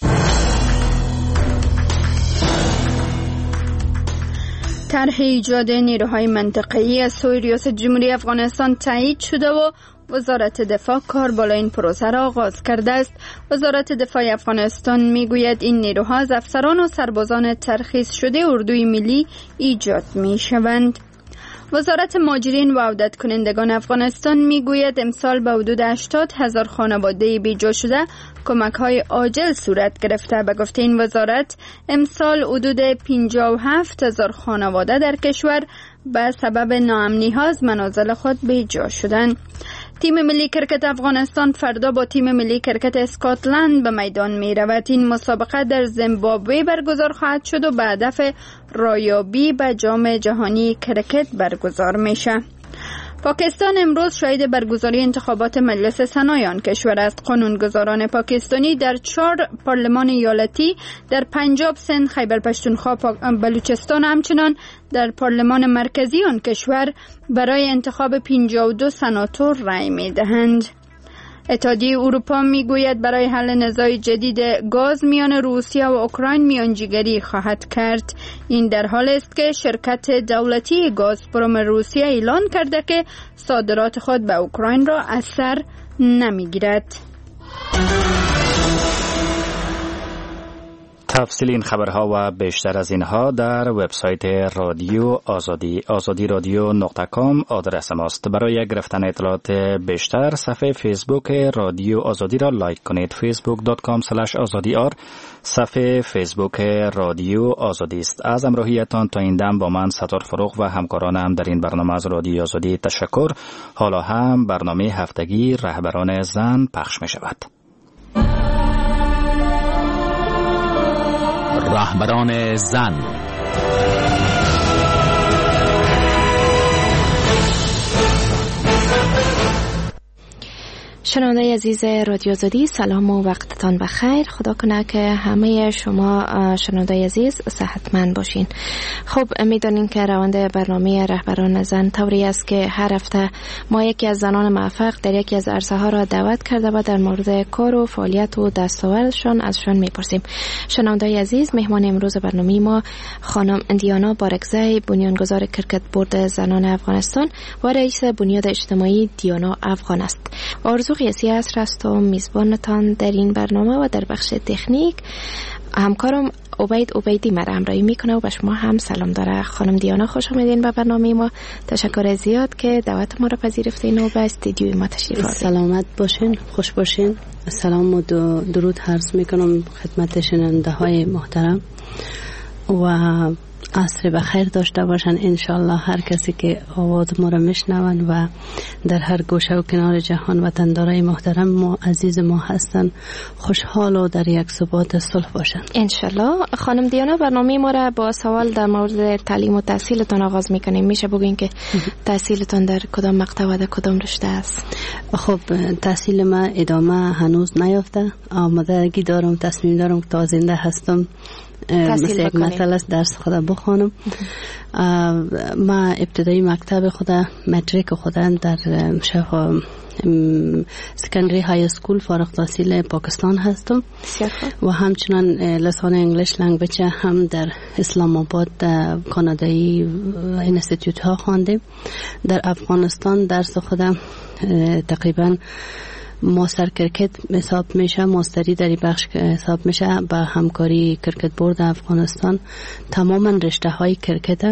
طرح ایجاد نیروهای منطقه‌ای از سوی ریاست جمهوری افغانستان تایید شده و وزارت دفاع کار بالا این پروسه را آغاز کرده است. وزارت دفاع افغانستان میگوید این نیروها از افسران و سربازان ترخیص شده اردوی ملی ایجاد می شوند. وزارت مهاجرین و عودت کنندگان افغانستان میگوید امسال به حدود هشتاد هزار خانواده بیجا شده کمک های عاجل صورت گرفته. به گفته این وزارت امسال حدود پنجاه و هفت هزار خانواده در کشور به سبب ناامنی ها از منازل خود بیجا شدند. تیم ملی کرکت افغانستان فردا با تیم ملی کرکت اسکاتلند به میدان می رود. این مسابقه در زیمبابوه برگزار خواهد شد و به هدف رایابی به جام جهانی کرکت برگزار میشه. پاکستان امروز شاهد برگزاری انتخابات مجلس سنایان کشور است. قانونگذاران پاکستانی در چهار پارلمان ایالتی در پنجاب، سند، خیبر پختونخوا، بلوچستان همچنان در پارلمان مرکزی آن کشور برای انتخاب پنجاه و دو سناتور رای می دهند. اتحادیه اروپا میگوید برای حل نزاع جدید گاز میان روسیه و اوکراین میانجیگری خواهد کرد. این در حال است که شرکت دولتی گازپروم روسیه اعلان کرده که صادرات خود به اوکراین را از سر نمیگیرد. تفصیل این خبرها و بیشتر از اینها در وبسایت رادیو آزادی آزادی رادیو نقطه کام آدرس ماست. برای گرفتن اطلاعات بیشتر صفحه فیسبوک رادیو آزادی را لایک کنید. فیسبوک دات کام اسلش آزادی آر صفحه فیسبوک رادیو آزادی است. از همراهیتان تا این دم با من ستار فروغ و همکارانم در این برنامه از رادیو آزادی تشکر. حالا هم برنامه هفتگی رهبران زن پخش می شود. رهبران زن. شنونده عزیز رادیو آزادی، سلام و وقتتان بخیر. خدا کنه که همه شما شنونده عزیز صحتمند باشین. خب میدونین که روند برنامه رهبران زن طوری است که هر هفته ما یکی از زنان موفق در یکی از عرصه ها را دعوت کرده و در مورد کار و فعالیت و دستاوردشان ازشان میپرسیم. شنونده عزیز، مهمان امروز برنامه ما خانم دیانا بارکزی، بنیانگذار کرکت بورد زنان افغانستان و رئیس بنیاد اجتماعی دیانا افغان است. آرزو قیاسی عصر است و میزبانتان در این برنامه و در بخش تکنیک همکارم عبید عبیدی مرا همراهی میکنه و به شما هم سلام داره. خانم دیانا خوش آمدین به برنامه ما. تشکر زیاد که دعوت ما را پذیرفتین و به استودیوی ما تشریف آوردین. سلامت باشین، خوش باشین. سلام و درود عرض میکنم خدمت شنونده های محترم و عصر بخیر داشته باشن انشالله. هر کسی که آواز ما را میشنون و در هر گوشه و کنار جهان وطندارای محترم ما عزیز ما هستن خوشحال و در یک ثبات صلح باشن انشالله. خانم دیانا، برنامه ما را با سوال در مورد تعلیم و تحصیلتان آغاز میکنیم. میشه بگین که تحصیلتان در کدام مقطع و در کدام رشته است؟ خب تحصیل ما ادامه هنوز نیافته. آمادگی دارم، تصمیم دارم که تا زنده هستم مثل یک مثل است درس خدا بخوانم. ما ابتدایی مکتب خدا متریک خدا در شفا سکندری های اسکول فارغ التحصیل پاکستان هستم و همچنان لسان انگلیش لنگویج هم در اسلام آباد کانادایی اینستیتوت ها خواندیم. در افغانستان درس خدا تقریبا ماستر کرکت حساب میشه، ماستری در این بخش حساب میشه با همکاری کرکت بورد افغانستان. تماما رشته های کرکت،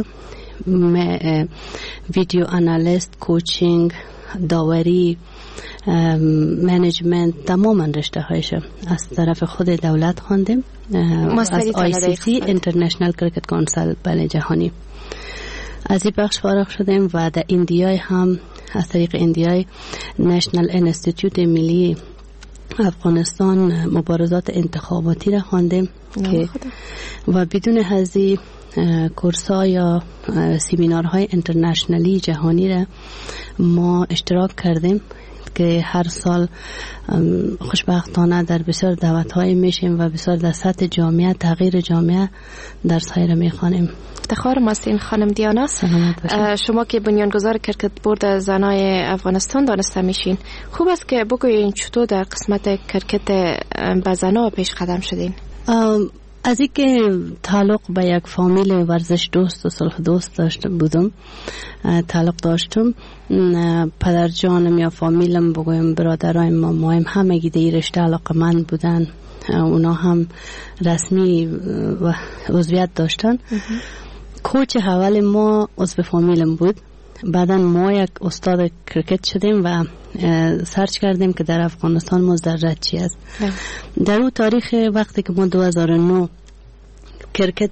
ویدیو آنالیست، کوچینگ، داوری، منیجمنت، تماما رشته هایشه از طرف خود دولت خواندیم از آی سی سی اینترنشنال کرکت کانسل بله جهانی. از این بخش فارغ شدیم و در ایندیای هم از طریق ایندیای نشنال انستیتوت ملی افغانستان مبارزات انتخاباتی را خواندیم که و بدون هزی کورس‌ها یا سیمینارهای اینترنشنالی جهانی را ما اشتراک کردیم که هر سال خوشبختانه در بسیار دعوت‌های میشیم و بسیار در سطح جامعه تغییر جامعه درس‌های را میخوانیم. افتخار ماستین خانم دیانا. شما که بنیانگذار کرکت بورد زنای افغانستان دانسته میشین، خوب است که بگویین چطور در قسمت کرکت به زنها پیش قدم شدین؟ از اینکه تعلق به یک فامیل ورزش دوست و صلح دوست داشته بودم، تعلق داشتم، پدر جانم یا فامیلم بگویم برادرای مامایم همگی در این رشته علاقه‌مند بودن، اونا هم رسمی و عضویت داشتن. کوچ اول ما عضو فامیلم بود. بعدا ما یک استاد کرکت شدیم و سرچ کردیم که در افغانستان مزدرج چی است. در اون تاریخ وقتی که ما دو هزار و نه کرکت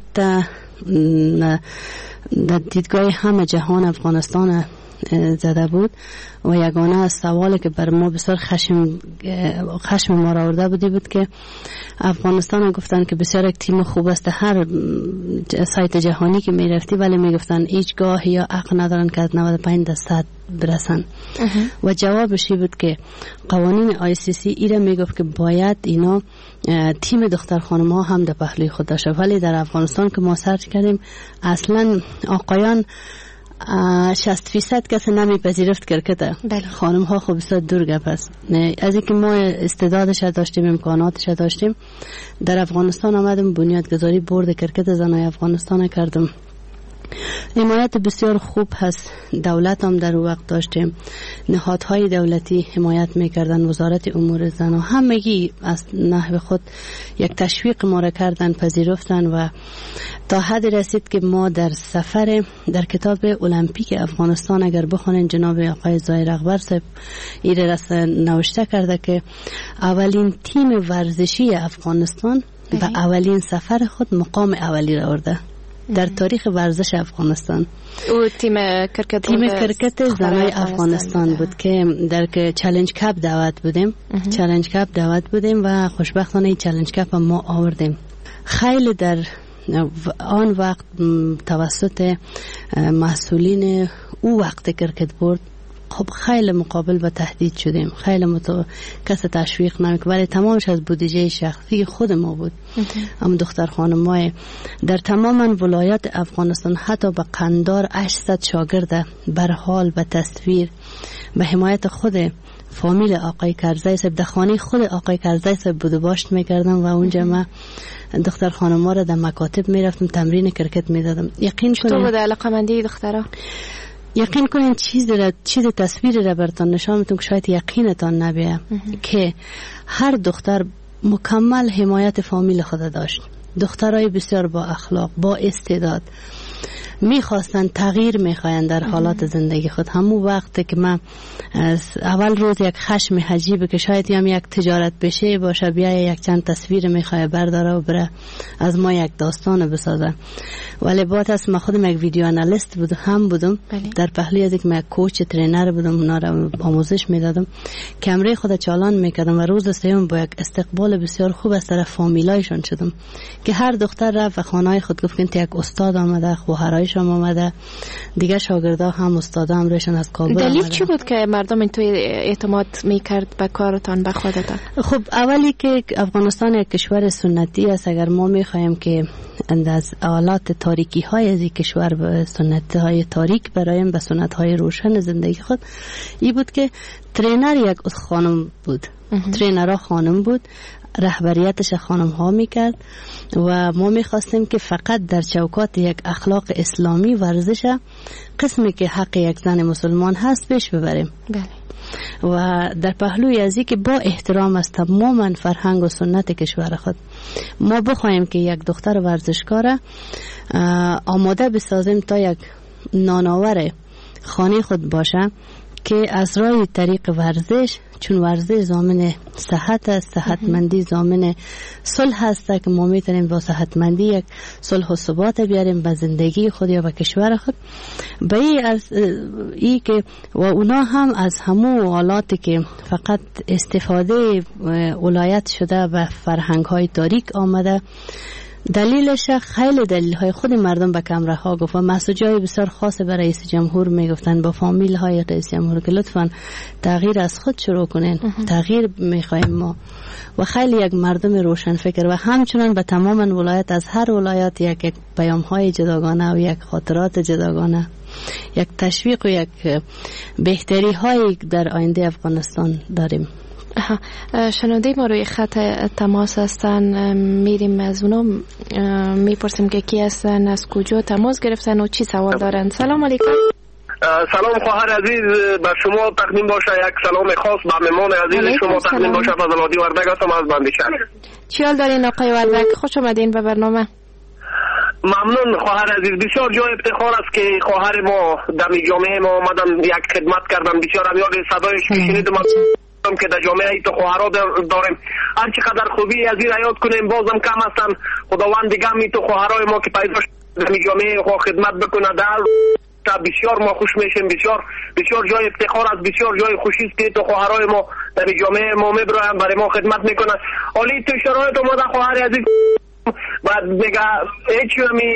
در دیدگاه همه جهان افغانستان زده بود و یگانه از سوالی که بر ما بسیار خشم خشم ما را آورده بودی بود که افغانستان گفتن که بسیار یک تیم خوب است، هر سایت جهانی که می رفتی ولی می گفتن هیچگاه یا حق ندارن که از نود و پنج تا صد برسن. و جوابش بود که قوانین آی سی سی ایره می گفت که باید اینا تیم دختر خانم ها هم در پهلوی خود داشته، ولی در افغانستان که ما سرچ کردیم اصلا آقایان شصت فیصد کسی نمیپذیرفت کرکت. خانم ها خب بسیار دور گپ است. از اینکه ما استعدادش داشتیم، امکاناتش داشتیم، در افغانستان آمدم بنیادگذاری بورد کرکت زنای افغانستان کردم. حمایت بسیار خوب هست. دولت هم در وقت داشتیم، نهادهای دولتی حمایت میکردن، وزارت امور زن و همگی از نحو خود یک تشویق ما را کردن، پذیرفتن و تا حد رسید که ما در سفر در کتاب المپیک افغانستان اگر بخونین جناب آقای ظاهر اکبر صاحب ایره رس نوشته کرده که اولین تیم ورزشی افغانستان و اولین سفر خود مقام اولی را آورده در تاریخ ورزش افغانستان. او تیم کرکت تیم کرکت زنای افغانستان بود که در که چالش کپ دعوت بودیم. چالش کپ دعوت بودیم و خوشبختانه چالش کپ ما آوردیم. خیلی در آن وقت توسط مسئولین او وقت کرکت بورد خب خیلی مقابل با تهدید شدیم، خیلی متو... کس تشویق نمیکنه، ولی تمامش از بودجه شخصی خود ما بود. اما دختر خانمای در تمام ولایات افغانستان حتی به قندار هشتصد شاگرد بر حال به تصویر به حمایت خود فامیل آقای کرزی صاحب در خانه خود آقای کرزی صاحب بود و باشت میکردم و اونجا ما دختر خانم‌ها را در مکاتب میرفتم تمرین کرکت میدادم. یقین کنید تو بود علاقه‌مندی دخترها؟ یقین کنین چیز را چیز تصویر را براتون نشان میدم که شاید یقینتان نبیه که هر دختر مکمل حمایت فامیل خود داشت. دخترای بسیار با اخلاق، با استعداد میخواستن تغییر میخواین در حالات زندگی خود. همون وقتی که من اول روز یک خشم عجیبه که شاید هم یک تجارت بشه باشه، بیا یک چند تصویر میخواه برداره و بره از ما یک داستان بسازه. ولی بعد از ما خودم یک ویدیو آنالیست بودم هم بودم بله. در پهلوی از اینکه من کوچ ترینر بودم، اونا را آموزش میدادم، کمره خود چالان میکردم و روز سوم با یک استقبال بسیار خوب از طرف فامیلایشون شدم که هر دختر رفت و خانه‌های خود گفت که یک استاد آمده، خواهرایش هم آمده، دیگه شاگردا هم استادا هم رشن از کابل. دلیل چی بود که مردم این توی اعتماد میکرد به کارتان، به خودتان؟ خب اولی که افغانستان یک کشور سنتی است. اگر ما میخوایم که از آلات تاریکی های از این کشور به سنت های تاریک برایم به سنت های روشن زندگی خود، ای بود که ترینر یک خانم بود، ترینرها خانم بود، رهبریتش خانم ها میکرد و ما میخواستیم که فقط در چوکات یک اخلاق اسلامی ورزش قسمی که حق یک زن مسلمان هست پیش ببریم. بله. و در پهلوی ازی که با احترام از تماما فرهنگ و سنت کشور خود ما بخوایم که یک دختر ورزشکار آماده بسازیم تا یک نانآور خانه خود باشه که از راه طریق ورزش، چون ورزش ضامن صحت است، صحتمندی ضامن صلح است که ما میتونیم با صحتمندی یک صلح و ثبات بیاریم به زندگی خود یا به کشور خود. به این از ای که و اونا هم از همون آلاتی که فقط استفاده ولایت شده و فرهنگ های تاریک آمده، دلیلش خیلی دلیل های خود مردم به کمره ها گفت و مساجای بسیار خاص برای رئیس جمهور میگفتن با فامیل های رئیس جمهور که لطفاً تغییر از خود شروع کنین، تغییر میخوایم ما. و خیلی یک مردم روشن فکر و همچنان به تمام ولایت، از هر ولایت یک یک پیام های جداگانه و یک خاطرات جداگانه، یک تشویق و یک بهتری های در آینده افغانستان داریم. شنونده ما روی خط تماس هستن، میریم از اونا میپرسیم که کی هستن، از کجا تماس گرفتن و چی سوال دارن. سلام علیکم. سلام خواهر عزیز، به شما تقدیم باشه یک سلام خاص به مهمان عزیز شما تقدیم باشه. فضلادی وردک هستم از بندشهر. چی حال دارین آقای وردک؟ خوش آمدین به برنامه. ممنون خواهر عزیز، بسیار جای افتخار است که خواهر ما در جامعه ما آمدن یک خدمت کردن. بسیار هم یاد صدایش که شنیدم که در جامعه ای تو خواهرها داریم، هر چقدر خوبی از این یاد کنیم بازم کم هستن. خداوند دیگه می تو خواهرای ما که پیدا شد در جامعه خود خدمت بکنه در بسیار ما خوش میشیم. بسیار بسیار جای افتخار است، بسیار جای خوشی است که تو خواهرای ما در جامعه ما میبرن برای ما خدمت میکنن. حالی تو شرایط اومده خواهر عزیز بعد میگه هیچ می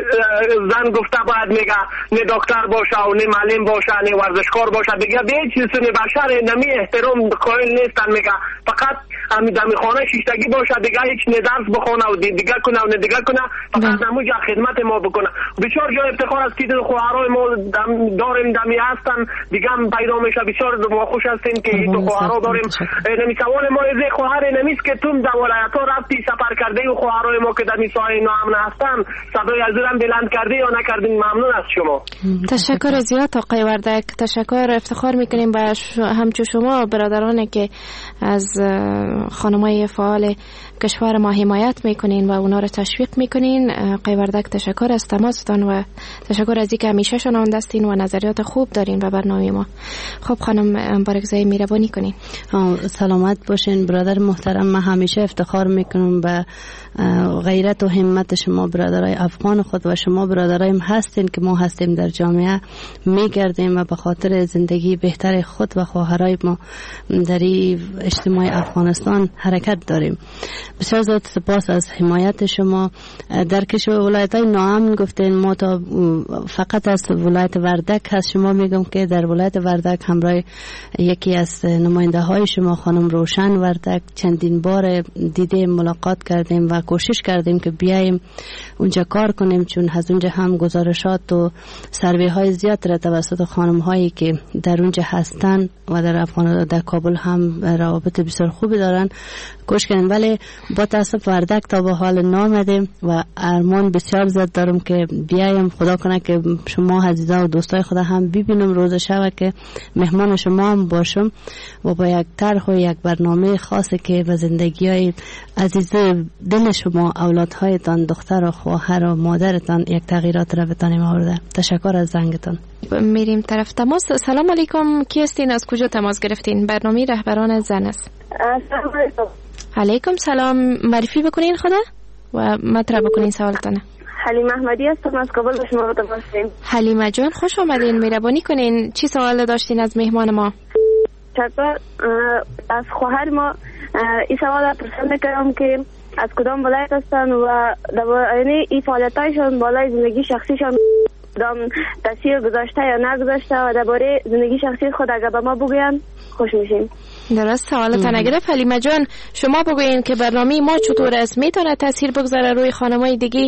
زن گفته باید میگه نه دکتر باشه و نه معلم باشه نه ورزشکار باشه، دیگه به هیچ سن بشر نمی احترام قائل نیستن. میگه فقط هم دمی خانه شیشتگی باشه، دیگه هیچ نه درس بخونه و دیگه کنه و نه دیگه کنه، فقط همونجا خدمت ما بکنه. بسیار جای افتخار است که خواهرای ما داریم دمی هستن، دیگه هم پیدا میشه. بسیار ما خوش هستیم که تو خواهرا داریم. نمی سوال ما از خواهر نمیست که تو در ولایت‌ها رفتی سفر کرده و خواهرای ما که در میسای ناامن هستن صدای عزیزم بلند کرده یا نکردین؟ ممنون از شما. تشکر زیاد آقای وردک، تشکر، افتخار میکنیم به همچون شما برادرانی که از خانمای فعال کشور ما حمایت میکنین و اونا رو تشویق میکنین. آقای وردک تشکر از تماستان و تشکر از اینکه همیشه شنونده هستین و نظریات خوب دارین به برنامه ما. خب خانم بارگزای میربانی کنین. سلامت باشین برادر محترم. من همیشه افتخار میکنم به غیرت و همت شما برادرای افغان خود و شما برادرایم هستین که ما هستیم در جامعه میگردیم و به خاطر زندگی بهتر خود و خواهرای ما در اجتماع افغانستان حرکت داریم. بسیار زیاد سپاس از حمایت شما. در کشور ولایت های ناامن گفتین، ما تا فقط از ولایت وردک هست. شما میگم که در ولایت وردک همراه یکی از نماینده های شما خانم روشن وردک چندین بار دیده ملاقات کردیم و کوشش کردیم که بیایم اونجا کار کنیم، چون از اونجا هم گزارشات و سروی های زیاد را توسط خانم هایی که در اونجا هستن و در افغانستان در کابل هم روابط بسیار خوبی دارن کوشش کردیم. ولی با تاسف وردک تا به حال نامدیم و ارمان بسیار زیاد دارم که بیایم. خدا کنه که شما عزیزان و دوستای خدا هم ببینم روز شب که مهمان شما هم باشم و با یک طرح و یک برنامه خاصی که به زندگی های عزیز دل شما اولادهایتان، دختر و خواهر و مادرتان یک تغییرات را بتانیم آورده. تشکر از زنگتان. میریم طرف تماس. سلام علیکم، کی هستین؟ از کجا تماس گرفتین؟ برنامه رهبران زن است. سلام علیکم. علیکم سلام. معرفی بکنین خدا و مطرح بکنین سوالتانه. حلیمه احمدی هستم، از کابل به شما تماس داریم. حلیمه جان خوش آمدین، مهربانی کنین. چی سوال داشتین از مهمان ما؟ چطور از خواهر ما این سوال پرسنده می‌کنم که از کدام ولایت هستن و یعنی این فعالیتایشان بالای زندگی شخصیشان کدام تاثیر گذاشته یا نگذاشته و درباره زندگی شخصی خود اگر به ما بگوین خوش میشیم. درست، سوالتان نگرفت. حلیمه جان شما بگوین که برنامه ما چطور است، میتونه تاثیر بگذاره روی خانمای دیگه؟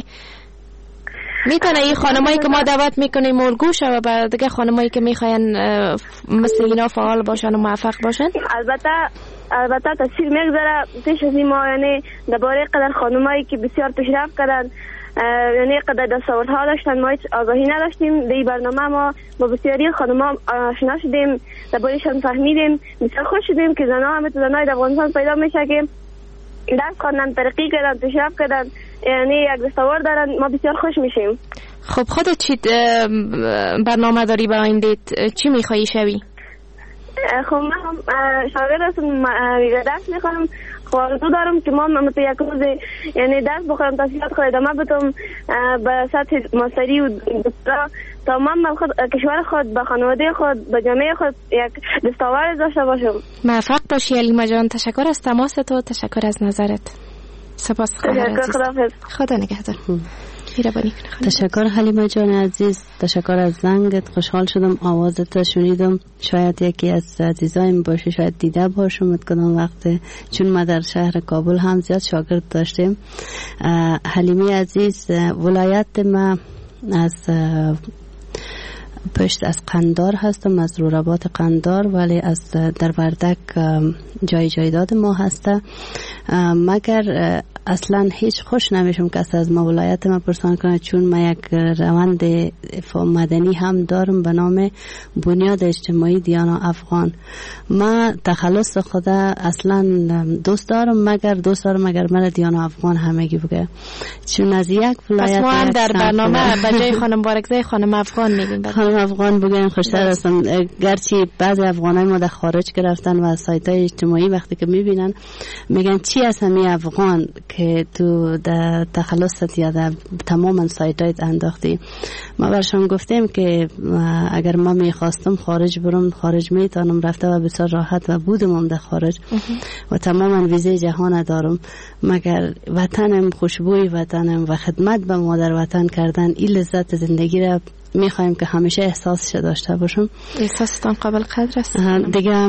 میتونه این خانمایی که ما دعوت میکنیم الگو شه و بعد دیگه خانمایی که میخواین مثل اینا فعال باشن و موفق باشن؟ البته البته تاثیر میگذاره. پیش از این ما یعنی درباره قدر خانمایی که بسیار پیشرفت کردن یعنی قدر دستاوردها داشتن ما هیچ آگاهی نداشتیم. در این برنامه ما با بسیاری خانم‌ها آشنا شدیم، درباره‌شان فهمیدیم، بسیار خوش شدیم که زن‌ها هم مثل زن‌های افغانستان پیدا میشه که درس خوندن، ترقی کردن، پیشرفت کردن، یعنی یک دستاورد دارن. ما بسیار خوش میشیم. خب خودت چی برنامه داری به آینده؟ چی میخوایی شوی؟ خب من هم شاگرد هستم، درس میخوام. خب آرزو دارم که ما مثل یک روز یعنی درس بخورم، تحصیلات خود ادامه بدم به سطح ماستری و دکترا تا من خود کشور خود، به خانواده خود، به جامعه خود یک دستاورد داشته باشم. موفق باشی حلیمه جان. تشکر از تماس تو، تشکر از نظرت. سپاس خواهر عزیز. خدا نگهدار. تشکر حلیمه جان عزیز، تشکر از زنگت. خوشحال شدم آوازت شنیدم. شاید یکی از عزیزایم باشه، شاید دیده باشم کدام وقت، چون ما در شهر کابل هم زیاد شاگرد داشتیم. حلیمه عزیز، ولایت ما از پشت از قندار هستم، از رورابات قندار، ولی از در وردک جای جایداد ما هسته. مگر اصلا هیچ خوش نمیشم که از ما ولایت ما پرسان کنه، چون ما یک روند مدنی هم دارم به نام بنیاد اجتماعی دیانا افغان. ما تخلص خدا اصلا دوست دارم، مگر دوست دارم مگر من دیانا افغان همگی بگه، چون از یک ولایت ما هم در برنامه به جای خانم بارکزی خانم افغان میگیم. خانم افغان بگیم خوشتر هستم. گرچه بعضی افغانای ما در خارج گرفتن و سایت‌های اجتماعی وقتی که میبینن میگن چی هستمی افغان که تو در تخلصت یا در تماما سایتایت انداختی. ما برشان گفتیم که اگر ما میخواستم خارج برم خارج میتونم رفته و بسیار راحت و بودم هم در خارج و تماما ویزه جهان دارم، مگر وطنم، خوشبوی وطنم و خدمت به مادر وطن کردن، این لذت زندگی را میخوایم که همیشه احساسش داشته باشم. احساستان قابل قدر است دیگه.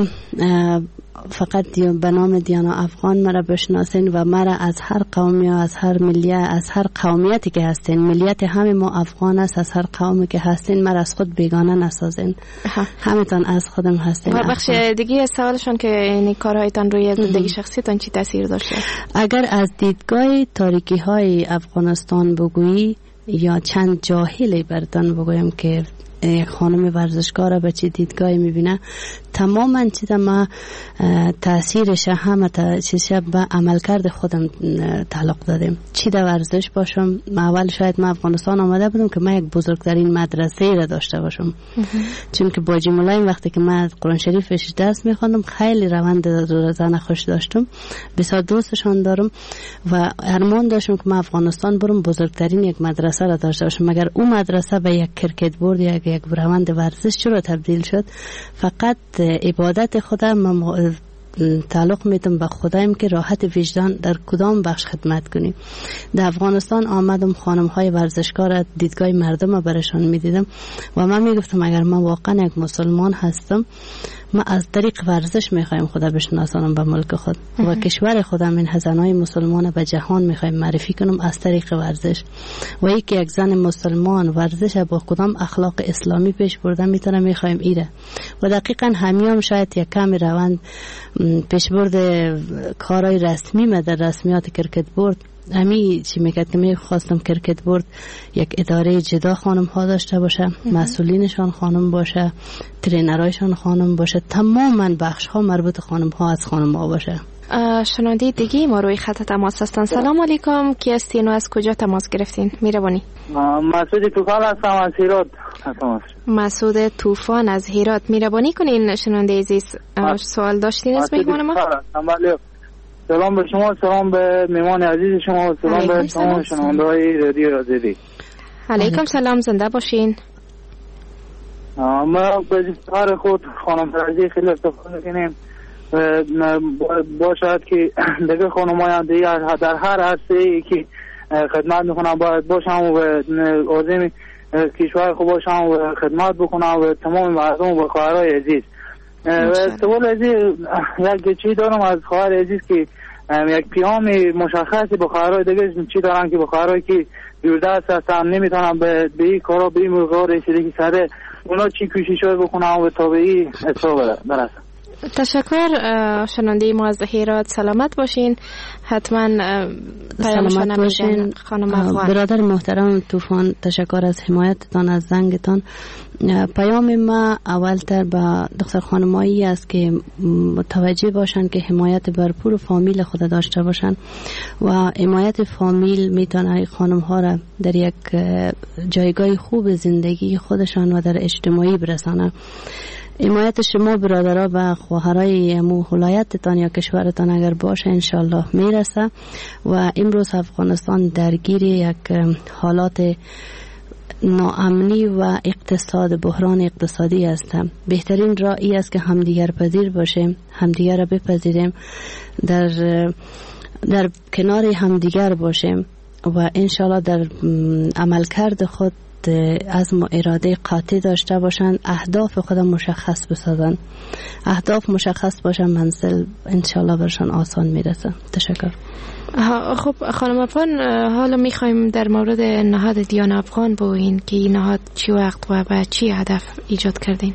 فقط به نام دیانا افغان مرا بشناسین و مرا از هر قومی و از هر ملیت، از هر قومیتی که هستین، ملیت همه ما افغان است، از هر قومی که هستین مرا از خود بیگانه نسازین. همتون از خودم هستین. و بخش دیگه سوالشون که یعنی کارهایتان روی زندگی شخصیتان چی تاثیر داشته؟ اگر از دیدگاه تاریکی های افغانستان بگویی یا چند جاهلی برتان بگویم که یک خانم ورزشکار به چه دیدگاهی میبینه، تماما چیزا ما تاثیرش همه چیزش به عملکرد خودم تعلق دادیم. چی در ورزش باشم، ما اول شاید ما افغانستان آمده بودم که ما یک بزرگترین مدرسه را داشته باشم، چون که باجی ملایم وقتی که من قرآن شریفش درس میخواندم خیلی روند روزانه خوش داشتم، بسیار دوستشان دارم و ارمان داشتم که ما افغانستان برم بزرگترین یک مدرسه را داشته باشم. مگر اون مدرسه به یک کرکت بورد یا یک روند ورزش چرا تبدیل شد؟ فقط عبادت خودم تعلق میدم به خدایم که راحت وجدان در کدام بخش خدمت کنیم. در افغانستان آمدم خانم های ورزشکار دیدگاه مردم برشان میدیدم و من میگفتم اگر من واقعا یک مسلمان هستم، ما از طریق ورزش میخوایم خدا بشناسانم به ملک خود و کشور خودم، این زنای مسلمان به جهان میخوایم معرفی کنم از طریق ورزش. و یکی یک زن مسلمان ورزش با کدام اخلاق اسلامی پیش برده میتونه میخوایم ایره و دقیقا همیام شاید یک کمی روند پیش برده کارهای رسمی ما در رسمیات کرکت بورد امی چی میگد که میخواستم کرکت بورد یک اداره جدا خانم ها داشته باشه، مسئولینشان خانم باشه، ترینرایشان خانم باشه، تماما بخش ها مربوط خانم ها از خانم ها باشه. شنونده دیگه ما روی خط تماس هستن. سلام علیکم، کی هستین و از کجا تماس گرفتین؟ میربانی. مسعود طوفان هستم از هرات. مسعود طوفان از هرات، میربانی کنین شنونده عزیز سوال داشتین از مهمان ما؟ سلام به شما، سلام به مهمان عزیز شما، سلام به شما شنونده های رادیو آزادی. علیکم سلام، زنده باشین. ما به کار خود خانم فرزی خیلی استفاده کنیم، باشد که دیگه خانم های در هر عرصه که خدمت میکنم باید باشم و عازم کشور خود باشم و خدمت بکنم و تمام مردم و خواهرای عزیز. و سوال عزیز یک چی دارم از خواهر عزیز که یک پیام مشخصی به خواهرای دیگه چی دارم که به خواهرای که دوردست هستن نمیتونم به این کارا به این موضوع رسیدگی سره اونا چی کوشش بکنم و تا به این حساب برسم. تشکر شنونده ما از هرات، سلامت باشین. حتما سلامت باشین برادر محترم طوفان. تشکر از حمایتتان، از زنگتان. پیام ما اولتر به دختر خانمایی است که متوجه باشن که حمایت برپور فامیل خود داشته باشن و حمایت فامیل میتونه خانم ها را در یک جایگاه خوب زندگی خودشان و در اجتماعی برسانه. حمایت شما برادرها و خواهرای مو ولایتتان یا کشورتان اگر باشه انشالله میرسه. و امروز افغانستان درگیر یک حالات ناامنی و اقتصاد بحران اقتصادی است. بهترین راه ای است که همدیگر پذیر باشیم، همدیگر را بپذیریم، در در کنار همدیگر باشیم و انشالله در عملکرد خود عزم و اراده قاطع داشته باشند، اهداف خود مشخص بسازن. اهداف مشخص باشن، منزل انشالله برشان آسان میرسه. تشکر. خب خانم افغان، حالا میخوایم در مورد نهاد دیان افغان بگویین که این نهاد چی وقت و به چی هدف ایجاد کردین؟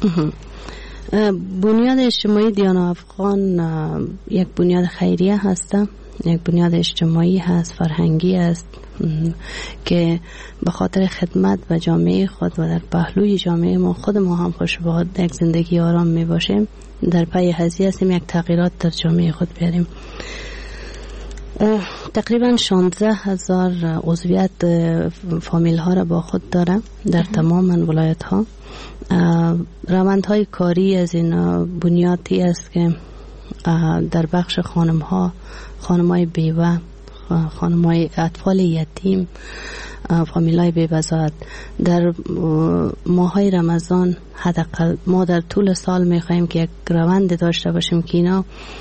بنیاد اجتماعی دیان افغان یک بنیاد خیریه هست، یک بنیاد اجتماعی هست، فرهنگی است که به خاطر خدمت و جامعه خود و در پهلوی جامعه ما خود ما هم خوشبخت یک زندگی آرام می باشیم. در پی هزینه هستیم یک تغییرات در جامعه خود بیاریم. تقریبا شانزده هزار عضویت فامیل ها را با خود داره در تمام ولایت ها. روندهای کاری از این بنیادی است که در بخش خانم ها، خانم های بیوه، خانم های اطفال یتیم، فامیل های بی‌وزارت، در ماهای رمضان حداقل ما در طول سال میخواییم که یک روند داشته باشیم که اینا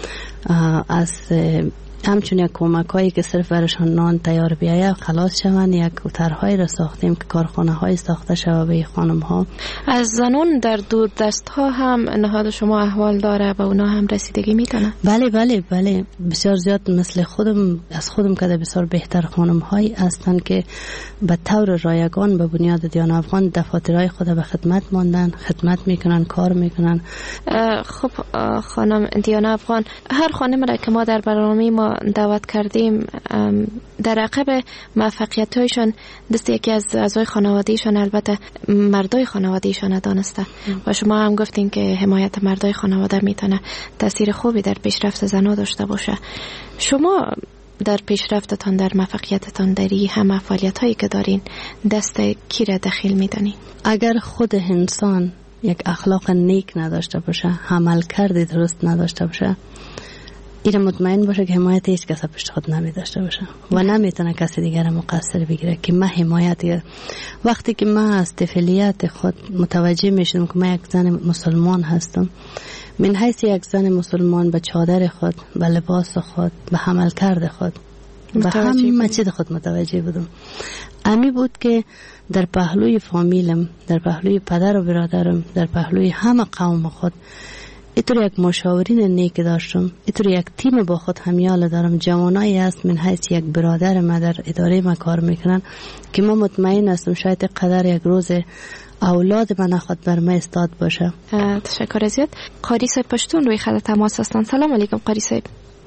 از همچون یک کمک هایی که صرف برشان نان تیار بیایه خلاص شوند. یک طرحهایی را ساختیم که کارخانه های ساخته شود به خانم ها. از زنان در دور دست ها هم نهاد شما احوال داره و اونا هم رسیدگی میتونه؟ بله بله بله بسیار زیاد مثل خودم از خودم کده بسیار بهتر خانم هایی هستند که به طور رایگان به بنیاد دیان افغان دفاترهای خود به خدمت ماندن، خدمت میکنن، کار میکنن. خب خانم دیان افغان، هر خانم را که ما در برنامه ما دعوت کردیم در عقب موفقیت هایشان دست یکی از اعضای خانوادهشان، البته مردای خانوادهشان دانسته و شما هم گفتین که حمایت مردای خانواده میتونه تاثیر خوبی در پیشرفت زنها داشته باشه. شما در پیشرفتتان، در موفقیتتان، در این همه فعالیت هایی که دارین دست کی را دخیل میدونین؟ اگر خود انسان یک اخلاق نیک نداشته باشه، عمل کرده درست نداشته باشه، این مطمئن باشه که حمایت هیچ کس پشت خود نمی داشته باشه و نمیتونه کسی دیگر مقصر بگیره که من حمایت. وقتی که من از طفلیت خود متوجه میشم که من یک زن مسلمان هستم، من حیث یک زن مسلمان به چادر خود، به لباس خود، به عمل کرده خود، به همه چیز خود متوجه بودم. امی بود که در پهلوی فامیلم، در پهلوی پدر و برادرم، در پهلوی همه قوم خود اینطور یک مشاورین نیک داشتم، اینطور یک تیم با خود همیال دارم. جوانایی هست من حیث یک برادر ما در اداره ما کار میکنن که ما مطمئن هستم شاید قدر یک روز اولاد من خود بر ما استاد باشه. تشکر زیاد. قاری صاحب پشتون روی خط تماس هستن. سلام علیکم قاری صاحب.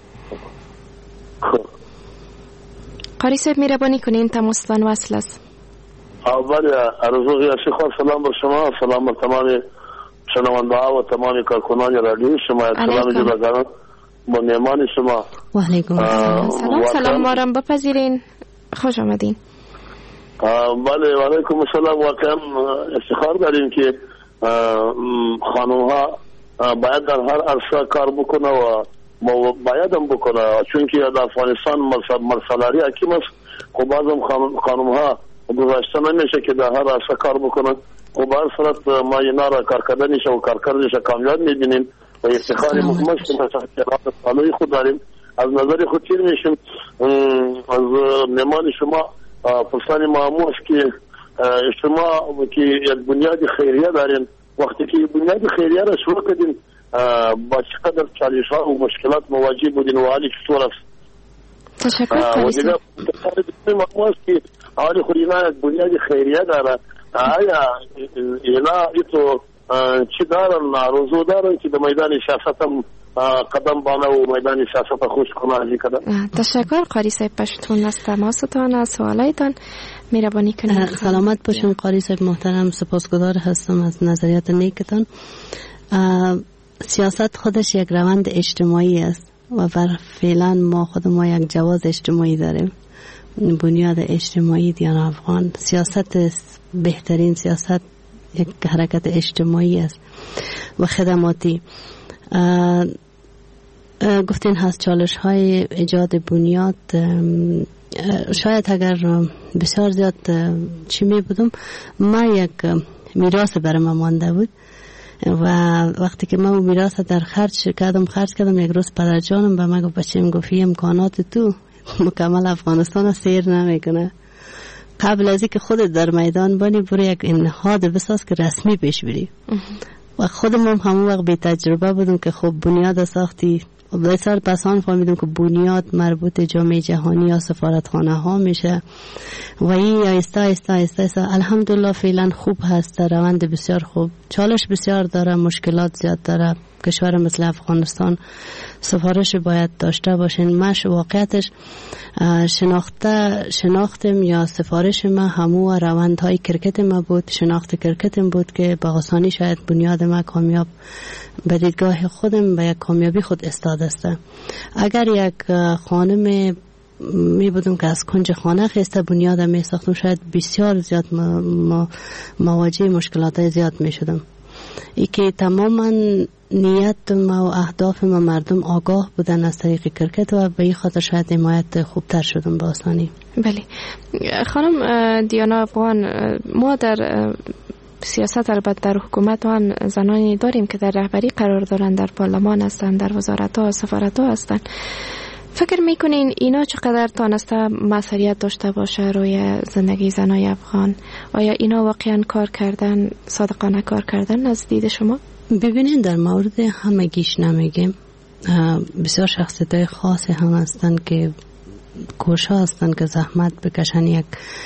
قاری صاحب میربانی کنین تماستان وصل است. اول ارزو ریاسی خواه سلام بر شما، سلام بر تمام شنونده ها و تمام کارکنان رادیو شما، سلام جداگران با میهمان شما. و علیکم السلام. سلام سلام ما را بپذیرین. خوش آمدین. بله و علیکم السلام. واقعا افتخار داریم که خانم ها باید در هر عرصه کار بکنه و باید هم بکنه، چون که در افغانستان مرسلاری حکیم است. خب بعضم خانم ها گذاشته نمیشه که در هر عرصه کار بکنه. خب هر صورت ما اینا را کارکردنش و کارکردنش کامیاب میبینیم و افتخار مهمش که مثلا سالوی خود داریم. از نظر خود تیر میشیم از میمان شما پرسان معمول است که شما که یک بنیاد خیریه دارین، وقتی که بنیاد خیریه را شروع کردین با چقدر چالش ها و مشکلات مواجه بودین و حالی چطور است؟ تشکر کاریسی. و دیگه معمول است که حالی خود اینا یک بنیاد خیریه داره. آیا اینا ایتو چی دارن روزو دارن که در میدان سیاست هم قدم بانه و میدان سیاست خوش کنه علی کدام. تشکر قاری صاحب پشتون از تماستان از سوالایتان مهربانی کنید. سلامت باشین قاری صاحب محترم، سپاسگزار هستم از نظریات نیکتان. سیاست خودش یک روند اجتماعی است و بر فعلا ما خود ما یک جواز اجتماعی داریم، بنیاد اجتماعی دیان افغان. سیاست بهترین سیاست یک حرکت اجتماعی است و خدماتی. گفتین هست چالش های ایجاد بنیاد، شاید اگر بسیار زیاد چی می بودم، ما یک میراث برای ما مانده بود و وقتی که من میراث در خرج کردم خرج کردم یک روز پدر جانم به من گفت بچه‌م گفتی امکانات تو مکمل افغانستان سیر نمیکنه، قبل از اینکه خودت در میدان بانی برو یک نهاد بساز که رسمی پیش بری. و خودم هم همون وقت بی تجربه بودم که خب بنیاد ساختی و بسیار پسان فهمیدم که بنیاد مربوط جامعه جهانی یا سفارتخانه ها میشه و این آیسته آیسته آیسته آیسته الحمدلله فعلا خوب هست، در روند بسیار خوب. چالش بسیار داره، مشکلات زیاد داره. کشور مثل افغانستان سفارش باید داشته باشین. مش واقعیتش شناخته شناختم یا سفارش ما همو روندهای کرکت ما بود، شناخت کرکتم بود که به آسانی شاید بنیاد ما کامیاب به دیدگاه خودم به یک کامیابی خود استاد است. اگر یک خانم می بودم که از کنج خانه خسته بنیاد می ساختم شاید بسیار زیاد مواجه مشکلات زیاد می شدم. ای که تماما نیت ما و اهداف ما مردم آگاه بودن از طریق کرکت و به این خاطر شاید حمایت خوبتر شدم به آسانی. بله خانم دیانا افغان، ما در سیاست البته در حکومت هم زنانی داریم که در رهبری قرار دارن، در پارلمان هستن، در وزارت ها سفارت ها هستن. فکر میکنین اینا چقدر تانسته مسئولیت داشته باشه روی زندگی زنای افغان؟ آیا اینا واقعا کار کردن، صادقانه کار کردن از دید شما؟ ببینین در مورد همگیش نمیگیم، بسیار شخصیت های خاص هم هستن که کوشا هستن که زحمت بکشن یک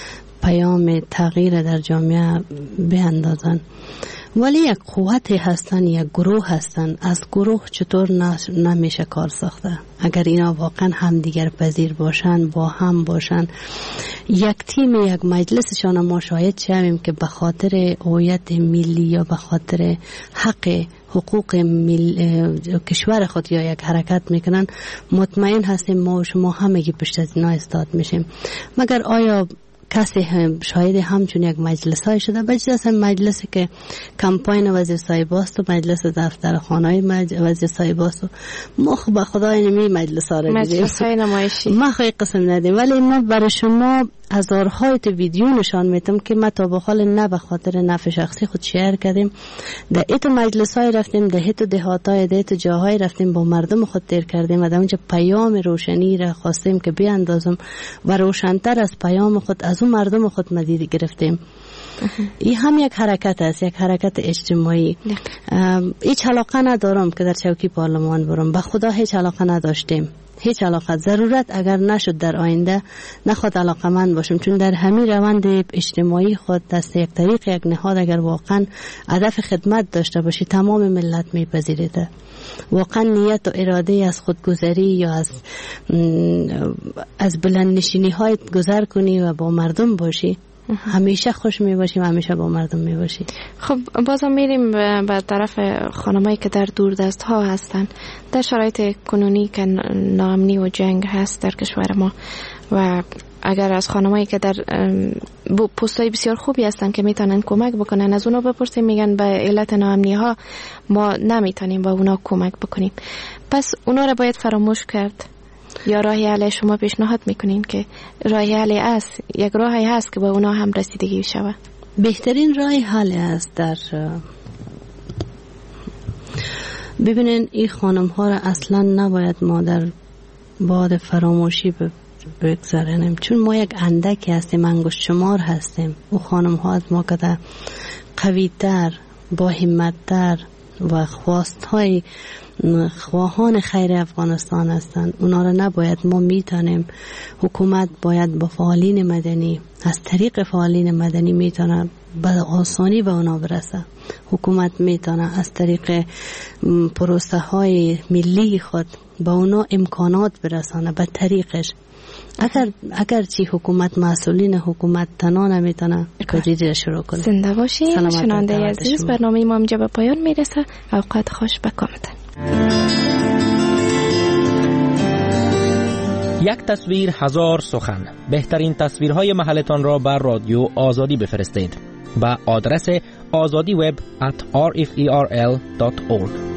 پیام تغییر در جامعه بیاندازن، ولی یک قوت هستن، یک گروه هستن. از گروه چطور نمیشه کار ساخته؟ اگر اینا واقعا هم دیگر پذیر باشن، با هم باشن، یک تیم، یک مجلسشان ما شاهد شویم که به خاطر هویت ملی یا به خاطر حق حقوق مل... کشور خود یا یک حرکت میکنن، مطمئن هستیم ما و شما همگی پشت از اینا استاد میشیم. مگر آیا کسی هم شاید همچون یک مجلس های شده؟ بجز مجلسی که کمپاین وزیر صاحب است و مجلس دفتر خانه مج... وزیر صاحب است و ما خب به خدای نمی مجلس ها را مجلس های نمایشی ما خواهی قسم ندیم، ولی ما برای شما هزارهای تا ویدیو نشان میتم که ما تا بخال نه به خاطر نفع شخصی خود شیر کردیم، در ایتو مجلس های رفتیم، در ایتو دهات های در ایتو جاهای رفتیم، با مردم خود تیر کردیم و در اونجا پیام روشنی را خواستیم که بیاندازم و روشنتر از پیام خود از اون مردم خود مدید گرفتیم. این هم یک حرکت است، یک حرکت اجتماعی. هیچ علاقه ندارم که در چوکی پارلمان برم، به خدا هیچ علاقه نداشتیم، هیچ علاقه. ضرورت اگر نشد در آینده نخواد علاقه من باشم، چون در همین روند اجتماعی خود دست یک طریق یک نهاد اگر واقعا هدف خدمت داشته باشی تمام ملت میپذیرده. واقعا نیت و اراده از خودگذری یا از از بلند نشینی های گذر کنی و با مردم باشی، همیشه خوش می باشیم، همیشه با مردم می باشیم. خب بازم میریم به طرف خانمایی که در دوردست ها هستن، در شرایط کنونی که ناامنی و جنگ هست در کشور ما، و اگر از خانمایی که در پستای بسیار خوبی هستن که میتونن کمک بکنن از اونا بپرسیم، میگن به علت ناامنی ها ما نمیتونیم با اونا کمک بکنیم، پس اونا رو باید فراموش کرد یا راهی حل شما پیشنهاد میکنین که راهی حل است، یک راهی هست که با اونا هم رسیدگی بشه؟ بهترین راهی حل است در ببینین این خانم ها را اصلا نباید ما در باد فراموشی بگذارنیم، چون ما یک اندکی هستیم، انگشت شمار هستیم. او خانم ها از ما که قوی تر، با همت تر و خواست های خواهان خیر افغانستان هستند. اونا را نباید ما میتونیم، حکومت باید با فعالین مدنی، از طریق فعالین مدنی میتونه به آسانی به اونا برسه. حکومت میتونه از طریق پروسه های ملی خود به اونا امکانات برسانه به طریقش. اگر اگر چی حکومت، مسئولین حکومت تنها نمیتونه کاری شروع کنه. زنده باشین شنونده عزیز، برنامه ما اینجا به پایان میرسه. اوقات خوش بکامتن. یک تصویر هزار سخن. بهترین تصویرهای محلتان را بر رادیو آزادی بفرستید به آدرس azadiweb at r f e r l dot org.